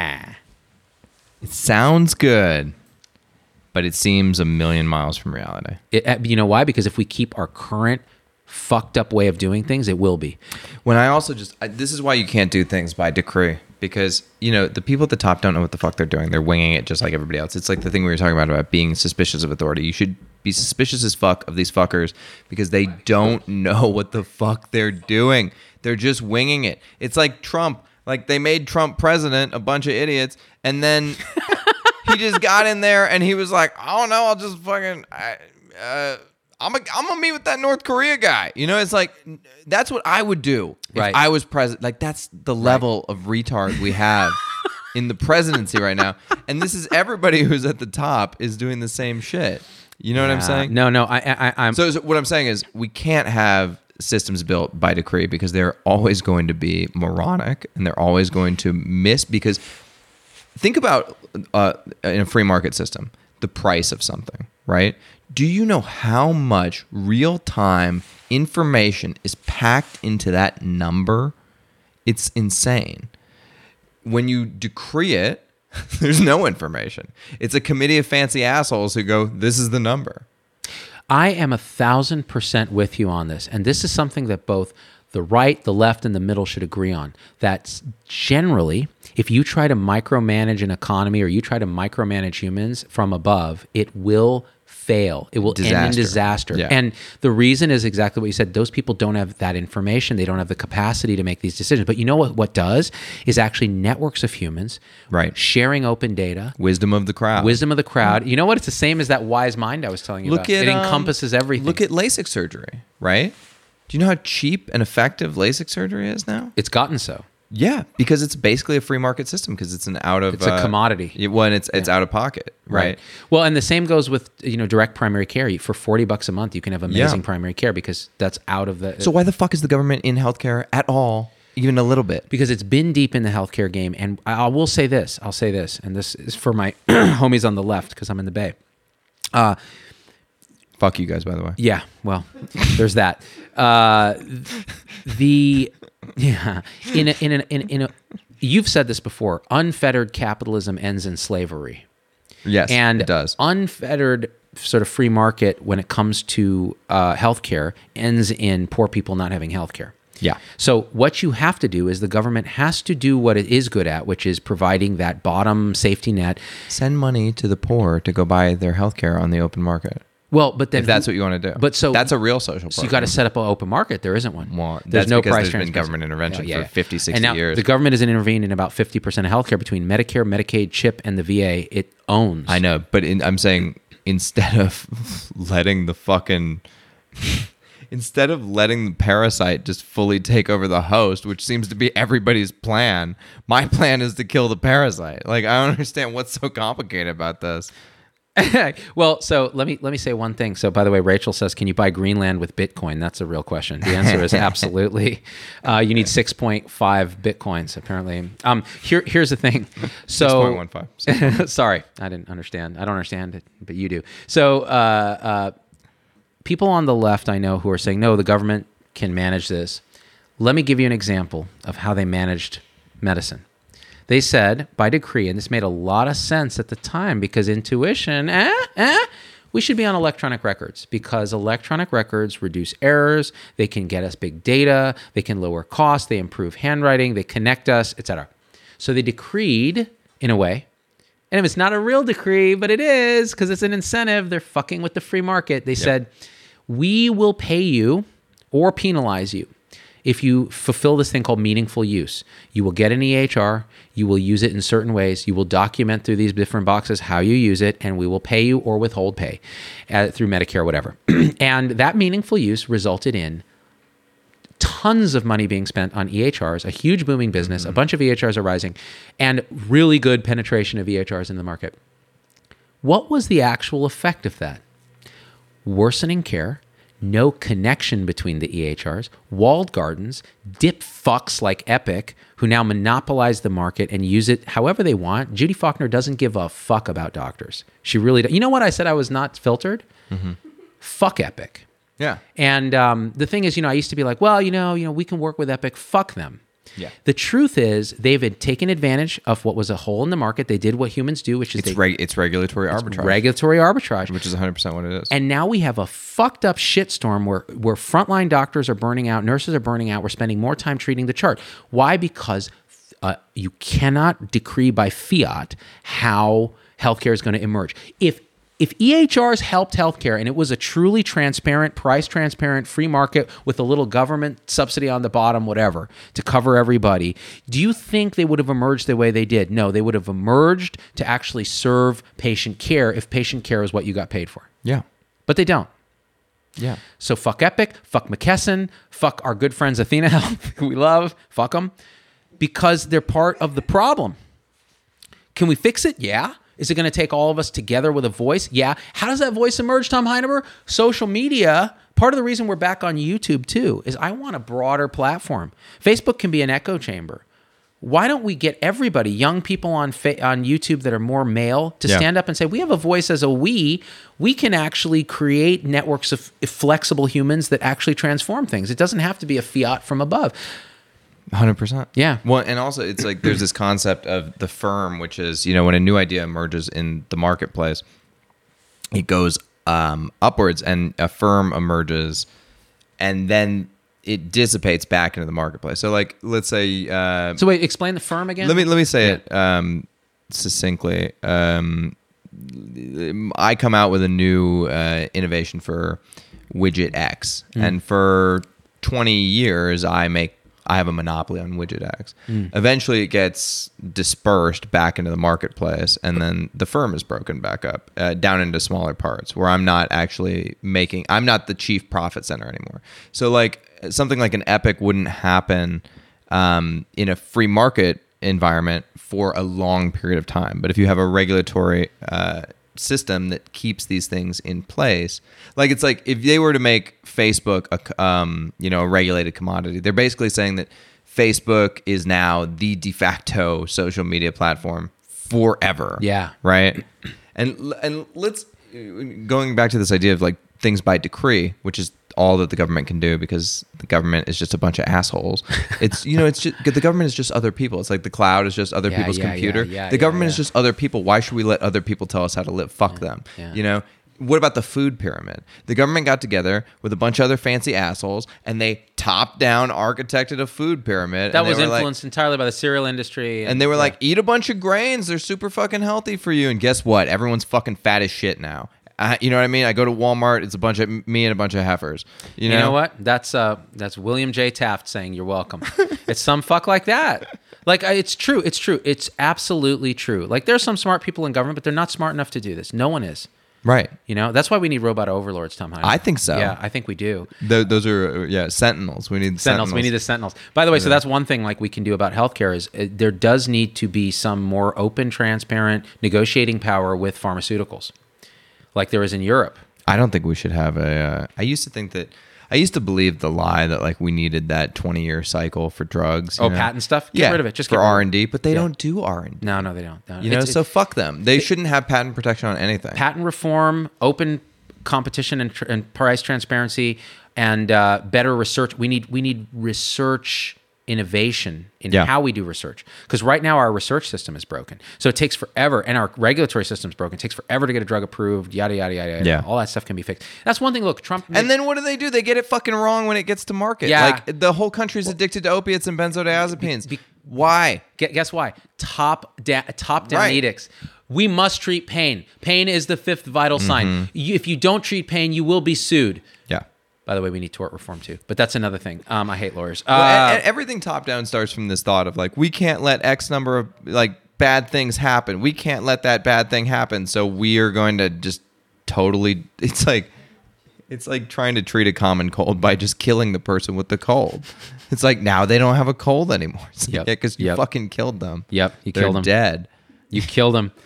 It sounds good, but it seems a million miles from reality. You know why? Because if we keep our current fucked up way of doing things, it will be. When I also this is why you can't do things by decree, because, you know, the people at the top don't know what the fuck they're doing. They're winging it just like everybody else. It's like the thing we were talking about being suspicious of authority. You should be suspicious as fuck of these fuckers because they don't know what the fuck they're doing. They're just winging it. It's like Trump. Like, they made Trump president, a bunch of idiots, and then he just got in there and he was like, I don't know, I'll just fucking... I'm gonna meet with that North Korea guy. You know, it's like, that's what I would do if I was president. Like, that's the level of retard we have in the presidency right now. And this is everybody who's at the top is doing the same shit. You know what I'm saying? No, I'm... So what I'm saying is we can't have systems built by decree because they're always going to be moronic and they're always going to miss. Because think about in a free market system, the price of something, right? Do you know how much real-time information is packed into that number? It's insane. When you decree it, There's no information. It's a committee of fancy assholes who go, this is the number. I am 1,000% with you on this. And this is something that both the right, the left, and the middle should agree on. That's generally, if you try to micromanage an economy or you try to micromanage humans from above, it will fail. It will end in disaster. Yeah. And the reason is exactly what you said. Those people don't have that information. They don't have the capacity to make these decisions. But you know what does is actually networks of humans Right. sharing open data. Wisdom of the crowd. Wisdom of the crowd. You know what? It's the same as that wise mind I was telling you about. It encompasses everything. Look at LASIK surgery, right? Do you know how cheap and effective LASIK surgery is now? It's gotten so. Yeah, because it's basically a free market system because it's an out of It's a commodity. When it's out of pocket, right? Well, and the same goes with direct primary care. For $40 a month, you can have amazing Yeah. primary care because that's out of the. So why the fuck is the government in healthcare at all, even a little bit? Because it's been deep in the healthcare game, and I will say this. I'll say this, and this is for my homies on the left because I'm in the Bay. Fuck you guys, by the way. Yeah, well, there's that. You've said this before. Unfettered capitalism ends in slavery. Yes, And it does. unfettered sort of free market when it comes to healthcare ends in poor people not having healthcare. Yeah. So what you have to do is the government has to do what it is good at, which is providing that bottom safety net. Send money to the poor to go buy their healthcare on the open market. Well, but then If that's what you want to do. But so that's a real social So you got to set up an open market. There isn't one. Well, there's that's no because price there's been transparency. government intervention for 50, 60 and now years. The government has intervened in about 50% of healthcare between Medicare, Medicaid, CHIP, and the VA. It owns. I know, but I'm saying instead of letting the parasite just fully take over the host, which seems to be everybody's plan, my plan is to kill the parasite. Like, I don't understand what's so complicated about this. Well, so let me say one thing. So, by the way, Rachel says, "Can you buy Greenland with Bitcoin?" That's a real question. The answer is absolutely. You need 6.5 Bitcoins, apparently. Here's the thing. So, 6.15. sorry, I didn't understand. I don't understand it, but you do. So, people on the left I know who are saying, "No, the government can manage this." Let me give you an example of how they managed medicine. They said by decree, and this made a lot of sense at the time because intuition, we should be on electronic records because electronic records reduce errors. They can get us big data. They can lower costs. They improve handwriting. They connect us, etc. So they decreed in a way, and if it's not a real decree, but it is because it's an incentive, they're fucking with the free market. They said, we will pay you or penalize you if you fulfill this thing called meaningful use. You will get an EHR, you will use it in certain ways, you will document through these different boxes how you use it, and we will pay you or withhold pay through Medicare or whatever. And that meaningful use resulted in tons of money being spent on EHRs, a huge booming business, a bunch of EHRs are rising, and really good penetration of EHRs in the market. What was the actual effect of that? Worsening care, no connection between the EHRs, walled gardens, dip fucks like Epic, who now monopolize the market and use it however they want. Judy Faulkner doesn't give a fuck about doctors. She really does. You know what I said I was not filtered? Fuck Epic. Yeah. And the thing is, I used to be like, well, we can work with Epic. Fuck them. Yeah. The truth is they've taken advantage of what was a hole in the market. They did what humans do, which is It's regulatory arbitrage. Regulatory arbitrage. Which is 100% what it is. And now we have a fucked up shitstorm where frontline doctors are burning out, nurses are burning out. We're spending more time treating the chart. Why? Because you cannot decree by fiat how healthcare is going to emerge. If EHRs helped healthcare and it was a truly transparent, price transparent, free market with a little government subsidy on the bottom, whatever, to cover everybody, do you think they would have emerged the way they did? No, they would have emerged to actually serve patient care if patient care is what you got paid for. Yeah. But they don't. Yeah. So fuck Epic, fuck McKesson, fuck our good friends Athena Health, who we love, fuck them, because they're part of the problem. Can we fix it? Yeah. Is it going to take all of us together with a voice? Yeah. How does that voice emerge, Tom Heineber? Social media. Part of the reason we're back on YouTube too is I want a broader platform. Facebook can be an echo chamber. Why don't we get everybody, young people on YouTube that are more male, to stand up and say, we have a voice as a we can actually create networks of flexible humans that actually transform things. It doesn't have to be a fiat from above. 100%. Yeah. Well, and also it's like there's this concept of the firm, which is, you know, when a new idea emerges in the marketplace, it goes upwards, and a firm emerges, and then it dissipates back into the marketplace. So, like, let's say. So wait, explain the firm again. Let me say it succinctly. I come out with a new innovation for widget X, and for 20 years I have a monopoly on widget X. Eventually it gets dispersed back into the marketplace, and then the firm is broken back up down into smaller parts where I'm not the chief profit center anymore. So like something like an Epic wouldn't happen in a free market environment for a long period of time. But if you have a regulatory system that keeps these things in place, like it's like if they were to make Facebook a regulated commodity, they're basically saying that Facebook is now the de facto social media platform forever. Yeah. Right. And let's going back to this idea of like things by decree, which is all that the government can do because the government is just a bunch of assholes. It's it's just the government is just other people. It's like the cloud is just other people's computer. The government is just other people. Why should we let other people tell us how to live? Fuck them. Yeah. What about the food pyramid? The government got together with a bunch of other fancy assholes and they top-down architected a food pyramid. That was influenced entirely by the cereal industry. And they were like, eat a bunch of grains. They're super fucking healthy for you. And guess what? Everyone's fucking fat as shit now. You know what I mean? I go to Walmart. It's a bunch of me and a bunch of heifers. You know what? That's William J. Taft saying you're welcome. It's some fuck like that. Like it's true. It's true. It's absolutely true. Like there's some smart people in government, but they're not smart enough to do this. No one is. Right. That's why we need robot overlords, Tom Heine. I think so. Yeah, I think we do. Those are sentinels. We need sentinels. We need the sentinels. By the way, so that's one thing like we can do about healthcare is there does need to be some more open, transparent negotiating power with pharmaceuticals, like there is in Europe. I don't think we should have I used to believe the lie that like we needed that 20-year cycle for drugs. Patent stuff. Get rid of it. Just for R&D, but they don't do R&D. No, they don't. No. So fuck them. They shouldn't have patent protection on anything. Patent reform, open competition and price transparency, and better research. We need research innovation in how we do research, because right now our research system is broken, so it takes forever, and our regulatory system is broken. It takes forever to get a drug approved, yada yada yada. Yeah. All that stuff can be fixed. That's one thing. Look, Trump and then what do? They get it fucking wrong when it gets to market. Like the whole country's addicted to opiates and benzodiazepines. Why? Guess why? Top down edicts. We must treat pain. Pain is the fifth vital sign. If you don't treat pain, you will be sued. Yeah. By the way, we need tort reform too, but that's another thing. I hate lawyers. And everything top down starts from this thought of like, we can't let X number of like bad things happen. We can't let that bad thing happen. So we are going to just totally. It's like trying to treat a common cold by just killing the person with the cold. It's like now they don't have a cold anymore. Because you fucking killed them. Yep, They're killed them. Dead. You killed them.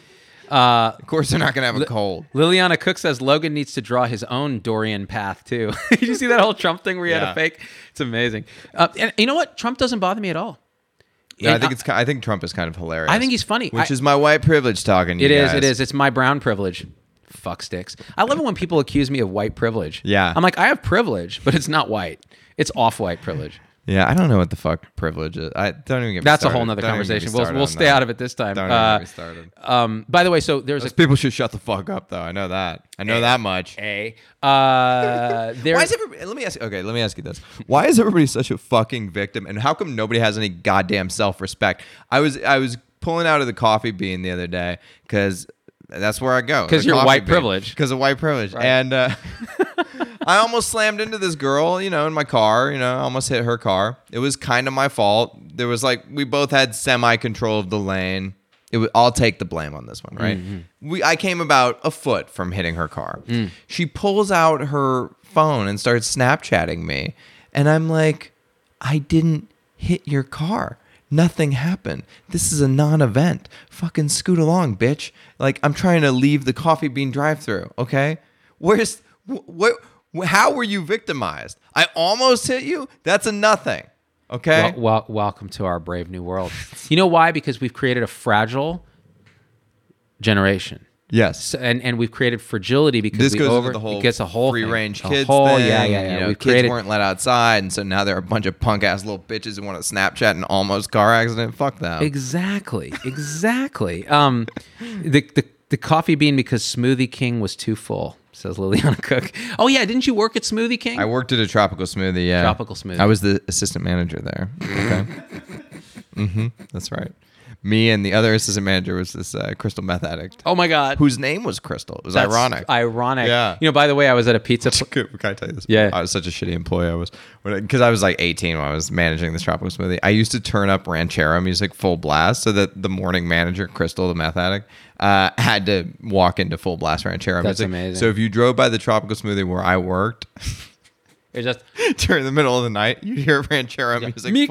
Of course, they're not going to have a cold. Liliana Cook says Logan needs to draw his own Dorian path too. Did you see that whole Trump thing where he had a fake? It's amazing. And you know what? Trump doesn't bother me at all. No, I think Trump is kind of hilarious. I think he's funny. Which is my white privilege talking to you guys. It is. It's my brown privilege. Fuck sticks. I love it when people accuse me of white privilege. Yeah. I'm like, I have privilege, but it's not white. It's off-white privilege. Yeah, I don't know what the fuck privilege is. I don't even get me That's started. a whole nother conversation. We'll stay that. out of it this time. Don't even get me started. By the way, so there's people should shut the fuck up, though. I know that. I know that much. Why is everybody? Let me ask you this. Why is everybody such a fucking victim? And how come nobody has any goddamn self-respect? I was pulling out of the Coffee Bean the other day because that's where I go. Because you're white privilege. Because of white privilege. Right. And I almost slammed into this girl, in my car. I almost hit her car. It was kind of my fault. There was we both had semi-control of the lane. I'll take the blame on this one, right? Mm-hmm. I came about a foot from hitting her car. She pulls out her phone and starts Snapchatting me. And I'm like, I didn't hit your car. Nothing happened. This is a non-event. Fucking scoot along, bitch. I'm trying to leave the Coffee Bean drive-thru, okay? How were you victimized? I almost hit you? That's a nothing, okay? Welcome to our brave new world. You know why? Because we've created a fragile generation. Yes. So, and we've created fragility because This we goes over into the whole it gets a whole free thing. range A kids whole- thing. Yeah. You know, We've kids created. weren't let outside, and so now there are a bunch of punk ass little bitches who want to Snapchat an almost car accident. Fuck them. Exactly. The coffee bean because Smoothie King was too full, says Liliana Cook. Oh yeah, didn't you work at Smoothie King? I worked at a tropical smoothie. Yeah, Tropical smoothie. I was the assistant manager there. Okay. That's right. Me and the other assistant manager was this crystal meth addict. Oh my God. Whose name was Crystal. It was That's ironic. Ironic. Yeah. You know, by the way, I was at a pizza. Can I tell you this? Yeah. I was such a shitty employee. I was because I was like 18 when I was managing this tropical smoothie. I used to turn up ranchero music full blast so that the morning manager, Crystal, the meth addict, had to walk into full blast ranchero That's music. amazing. So if you drove by the tropical smoothie where I worked It's just during the middle of the night, you'd hear ranchero music. Mi full-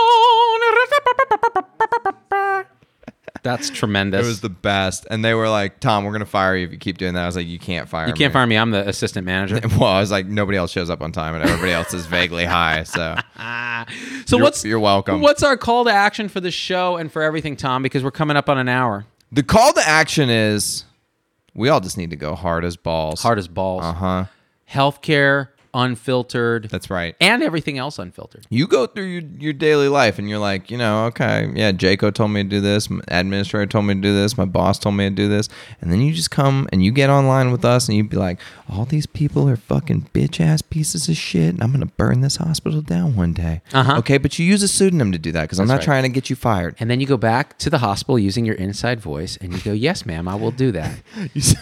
corazón. That's tremendous. It was the best. And they were like, Tom, we're going to fire you if you keep doing that. I was like, you can't fire me. You can't fire me. I'm the assistant manager. Well, I was like, nobody else shows up on time and everybody else is vaguely high. So So you're welcome. What's our call to action for the show and for everything, Tom? Because we're coming up on an hour. the call to action is we all just need to go hard as balls. Hard as balls. Uh-huh. Healthcare, unfiltered, That's right. and everything else unfiltered. You go through your daily life and you're like, okay, yeah, Jaco told me to do this. My administrator told me to do this. My boss told me to do this. And then you just come and you get online with us and you'd be like, all these people are fucking bitch-ass pieces of shit and I'm going to burn this hospital down one day. Uh-huh. Okay, but you use a pseudonym to do that because I'm That's not right. trying to get you fired. And then you go back to the hospital using your inside voice and you go, yes, ma'am, I will do that. You say-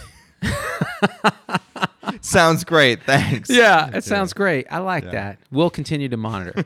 Sounds great. Thanks. Yeah, it sounds great. I like that. We'll continue to monitor.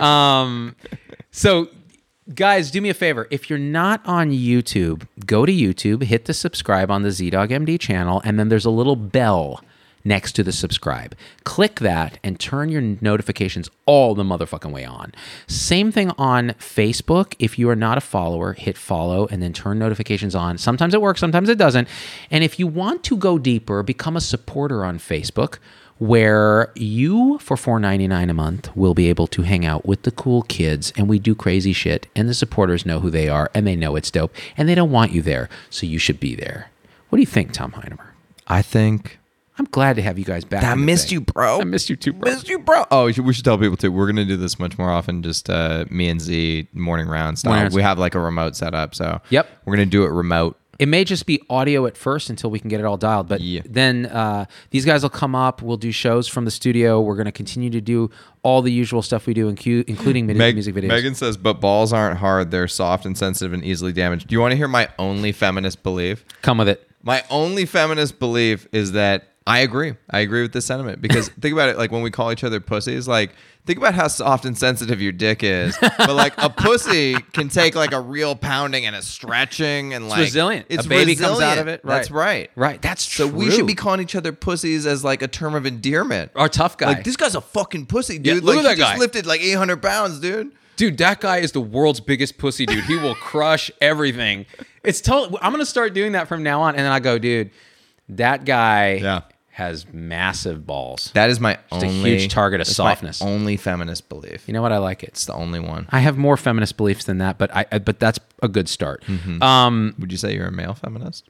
So, guys, do me a favor. If you're not on YouTube, go to YouTube, hit the subscribe on the ZDogg MD channel, and then there's a little bell next to the subscribe. Click that and turn your notifications all the motherfucking way on. Same thing on Facebook. If you are not a follower, hit follow and then turn notifications on. Sometimes it works, sometimes it doesn't. And if you want to go deeper, become a supporter on Facebook, where you, for $4.99 a month, will be able to hang out with the cool kids, and we do crazy shit, and the supporters know who they are, and they know it's dope, and they don't want you there, so you should be there. What do you think, Tom Heinemer? I think I'm glad to have you guys back. I in the missed thing. you, bro. I missed you too, bro. Missed you, bro. Oh, we should tell people too. We're gonna do this much more often. Just me and Z morning round style. Morning rounds. We have like a remote setup, so Yep. we're gonna do it remote. It may just be audio at first until we can get it all dialed, but Yeah. then these guys will come up. We'll do shows from the studio. We're going to continue to do all the usual stuff we do, including music videos. Megan says, but balls aren't hard. They're soft and sensitive and easily damaged. Do you want to hear my only feminist belief? Come with it. My only feminist belief is that I agree. I agree with this sentiment because think about it. Like when we call each other pussies, like think about how soft and sensitive your dick is. But like a pussy can take like a real pounding and a stretching and like resilient. It's A baby resilient. comes out of it. That's right. Right. That's So true. we should be calling each other pussies as like a term of endearment. Our tough guy. Like this guy's a fucking pussy, dude. Yeah, look like at that he just guy. lifted like 800 pounds, dude. Dude, that guy is the world's biggest pussy, dude. He will crush everything. It's total. I'm going to start doing that from now on. And then I go, dude, that guy has massive balls. That is my Just only a huge target of that's my softness. only feminist belief. You know what? I like it. It's the only one. I have more feminist beliefs than that, but that's a good start. Would you say you're a male feminist?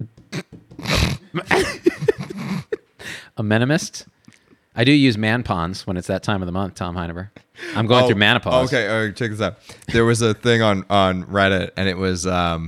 A menimist. I do use man-pons when it's that time of the month, Tom Heineber. I'm going through menopause. Okay, all right, check this out. There was a thing on Reddit, and it was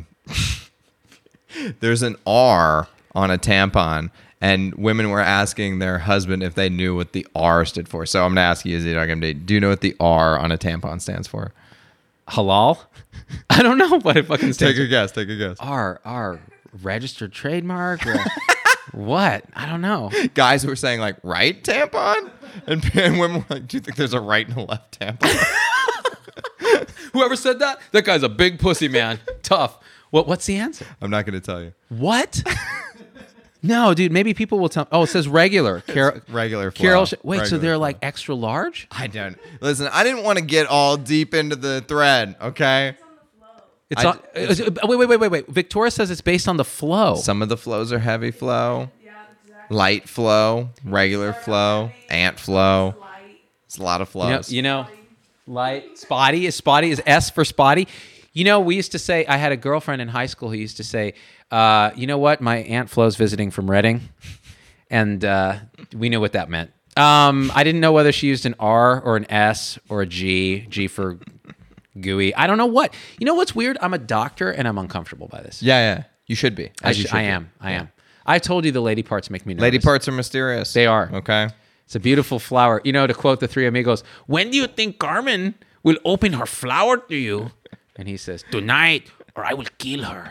there's an R on a tampon, and women were asking their husband if they knew what the R stood for. So I'm gonna ask you, do you know what the R on a tampon stands for? Halal? I don't know what it fucking stands Take a guess. Take a guess. our registered trademark? Or what? I don't know. Guys were saying like right tampon, and women were like, do you think there's a right and a left tampon? Whoever said that? That guy's a big pussy, man. Tough. What's the answer? I'm not gonna tell you. What? No, dude. Maybe people will tell. Oh, it says regular. Regular flow. Carol. Wait, so Regular they're flow. like extra large? I don't listen. I didn't want to get all deep into the thread. Okay. It's wait. Victoria says it's based on the flow. Some of the flows are heavy flow, Yeah, exactly. light flow, regular flow, ant flow. Light. It's a lot of flows. You know, light. Spotty is S for spotty. You know, we used to say, I had a girlfriend in high school who used to say, You know what? My Aunt Flo's visiting from Reading, and we knew what that meant. I didn't know whether she used an R or an S or a G. G for gooey. I don't know what. You know what's weird? I'm a doctor, and I'm uncomfortable by this. Yeah. You should be. I As you should be. am. I am. I told you the lady parts make me nervous. Lady parts are mysterious. They are. Okay. It's a beautiful flower. You know, to quote the Three Amigos, when do you think Carmen will open her flower to you? And he says, tonight, or I will kill her.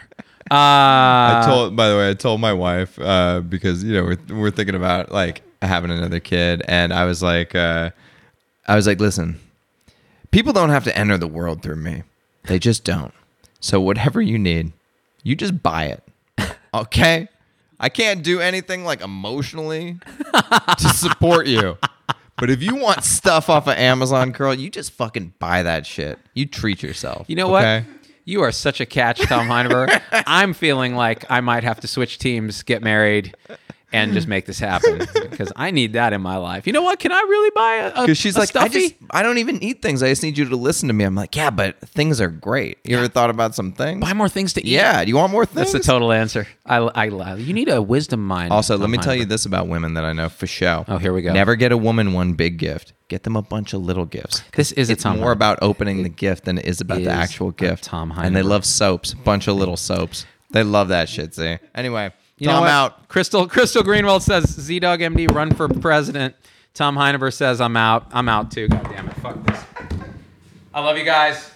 I told my wife because we're thinking about like having another kid, and I was like, listen, people don't have to enter the world through me; they just don't. So whatever you need, you just buy it, okay? I can't do anything like emotionally to support you. But if you want stuff off of Amazon, girl, you just fucking buy that shit. You treat yourself. You know what? You are such a catch, Tom Heineberg. I'm feeling like I might have to switch teams, get married, and just make this happen because I need that in my life. You know what? Can I really buy a Because she's like, stuffy? I don't even eat things. I just need you to listen to me. I'm like, yeah, but things are great. You ever thought about some things? Buy more things to eat. Yeah. Do you want more things? That's the total answer. You need a wisdom mind. Also, Tom let me tell you Heineberg. this about women that I know for show. Oh, here we go. Never get a woman one big gift. Get them a bunch of little gifts. This is a It's Tom more Heineberg. about opening the gift than it is about the is actual a gift. Tom And they Heineberg. love soaps. A bunch of little soaps. They love that shit, see? Anyway, You know Tom what? out. Crystal Greenwald says Z-Dog MD run for president. Tom Heineberg says I'm out. I'm out too. God damn it. Fuck this. I love you guys.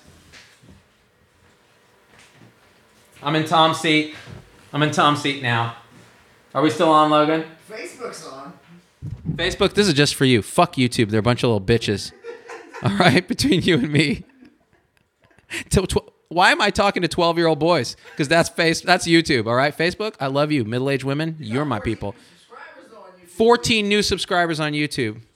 I'm in Tom's seat. I'm in Tom's seat now. Are we still on, Logan? Facebook's on. Facebook, this is just for you. Fuck YouTube. They're a bunch of little bitches. All right? Between you and me. Why am I talking to 12-year-old boys? Because that's YouTube, all right? Facebook, I love you. Middle-aged women, you're my people. 14 new subscribers on YouTube.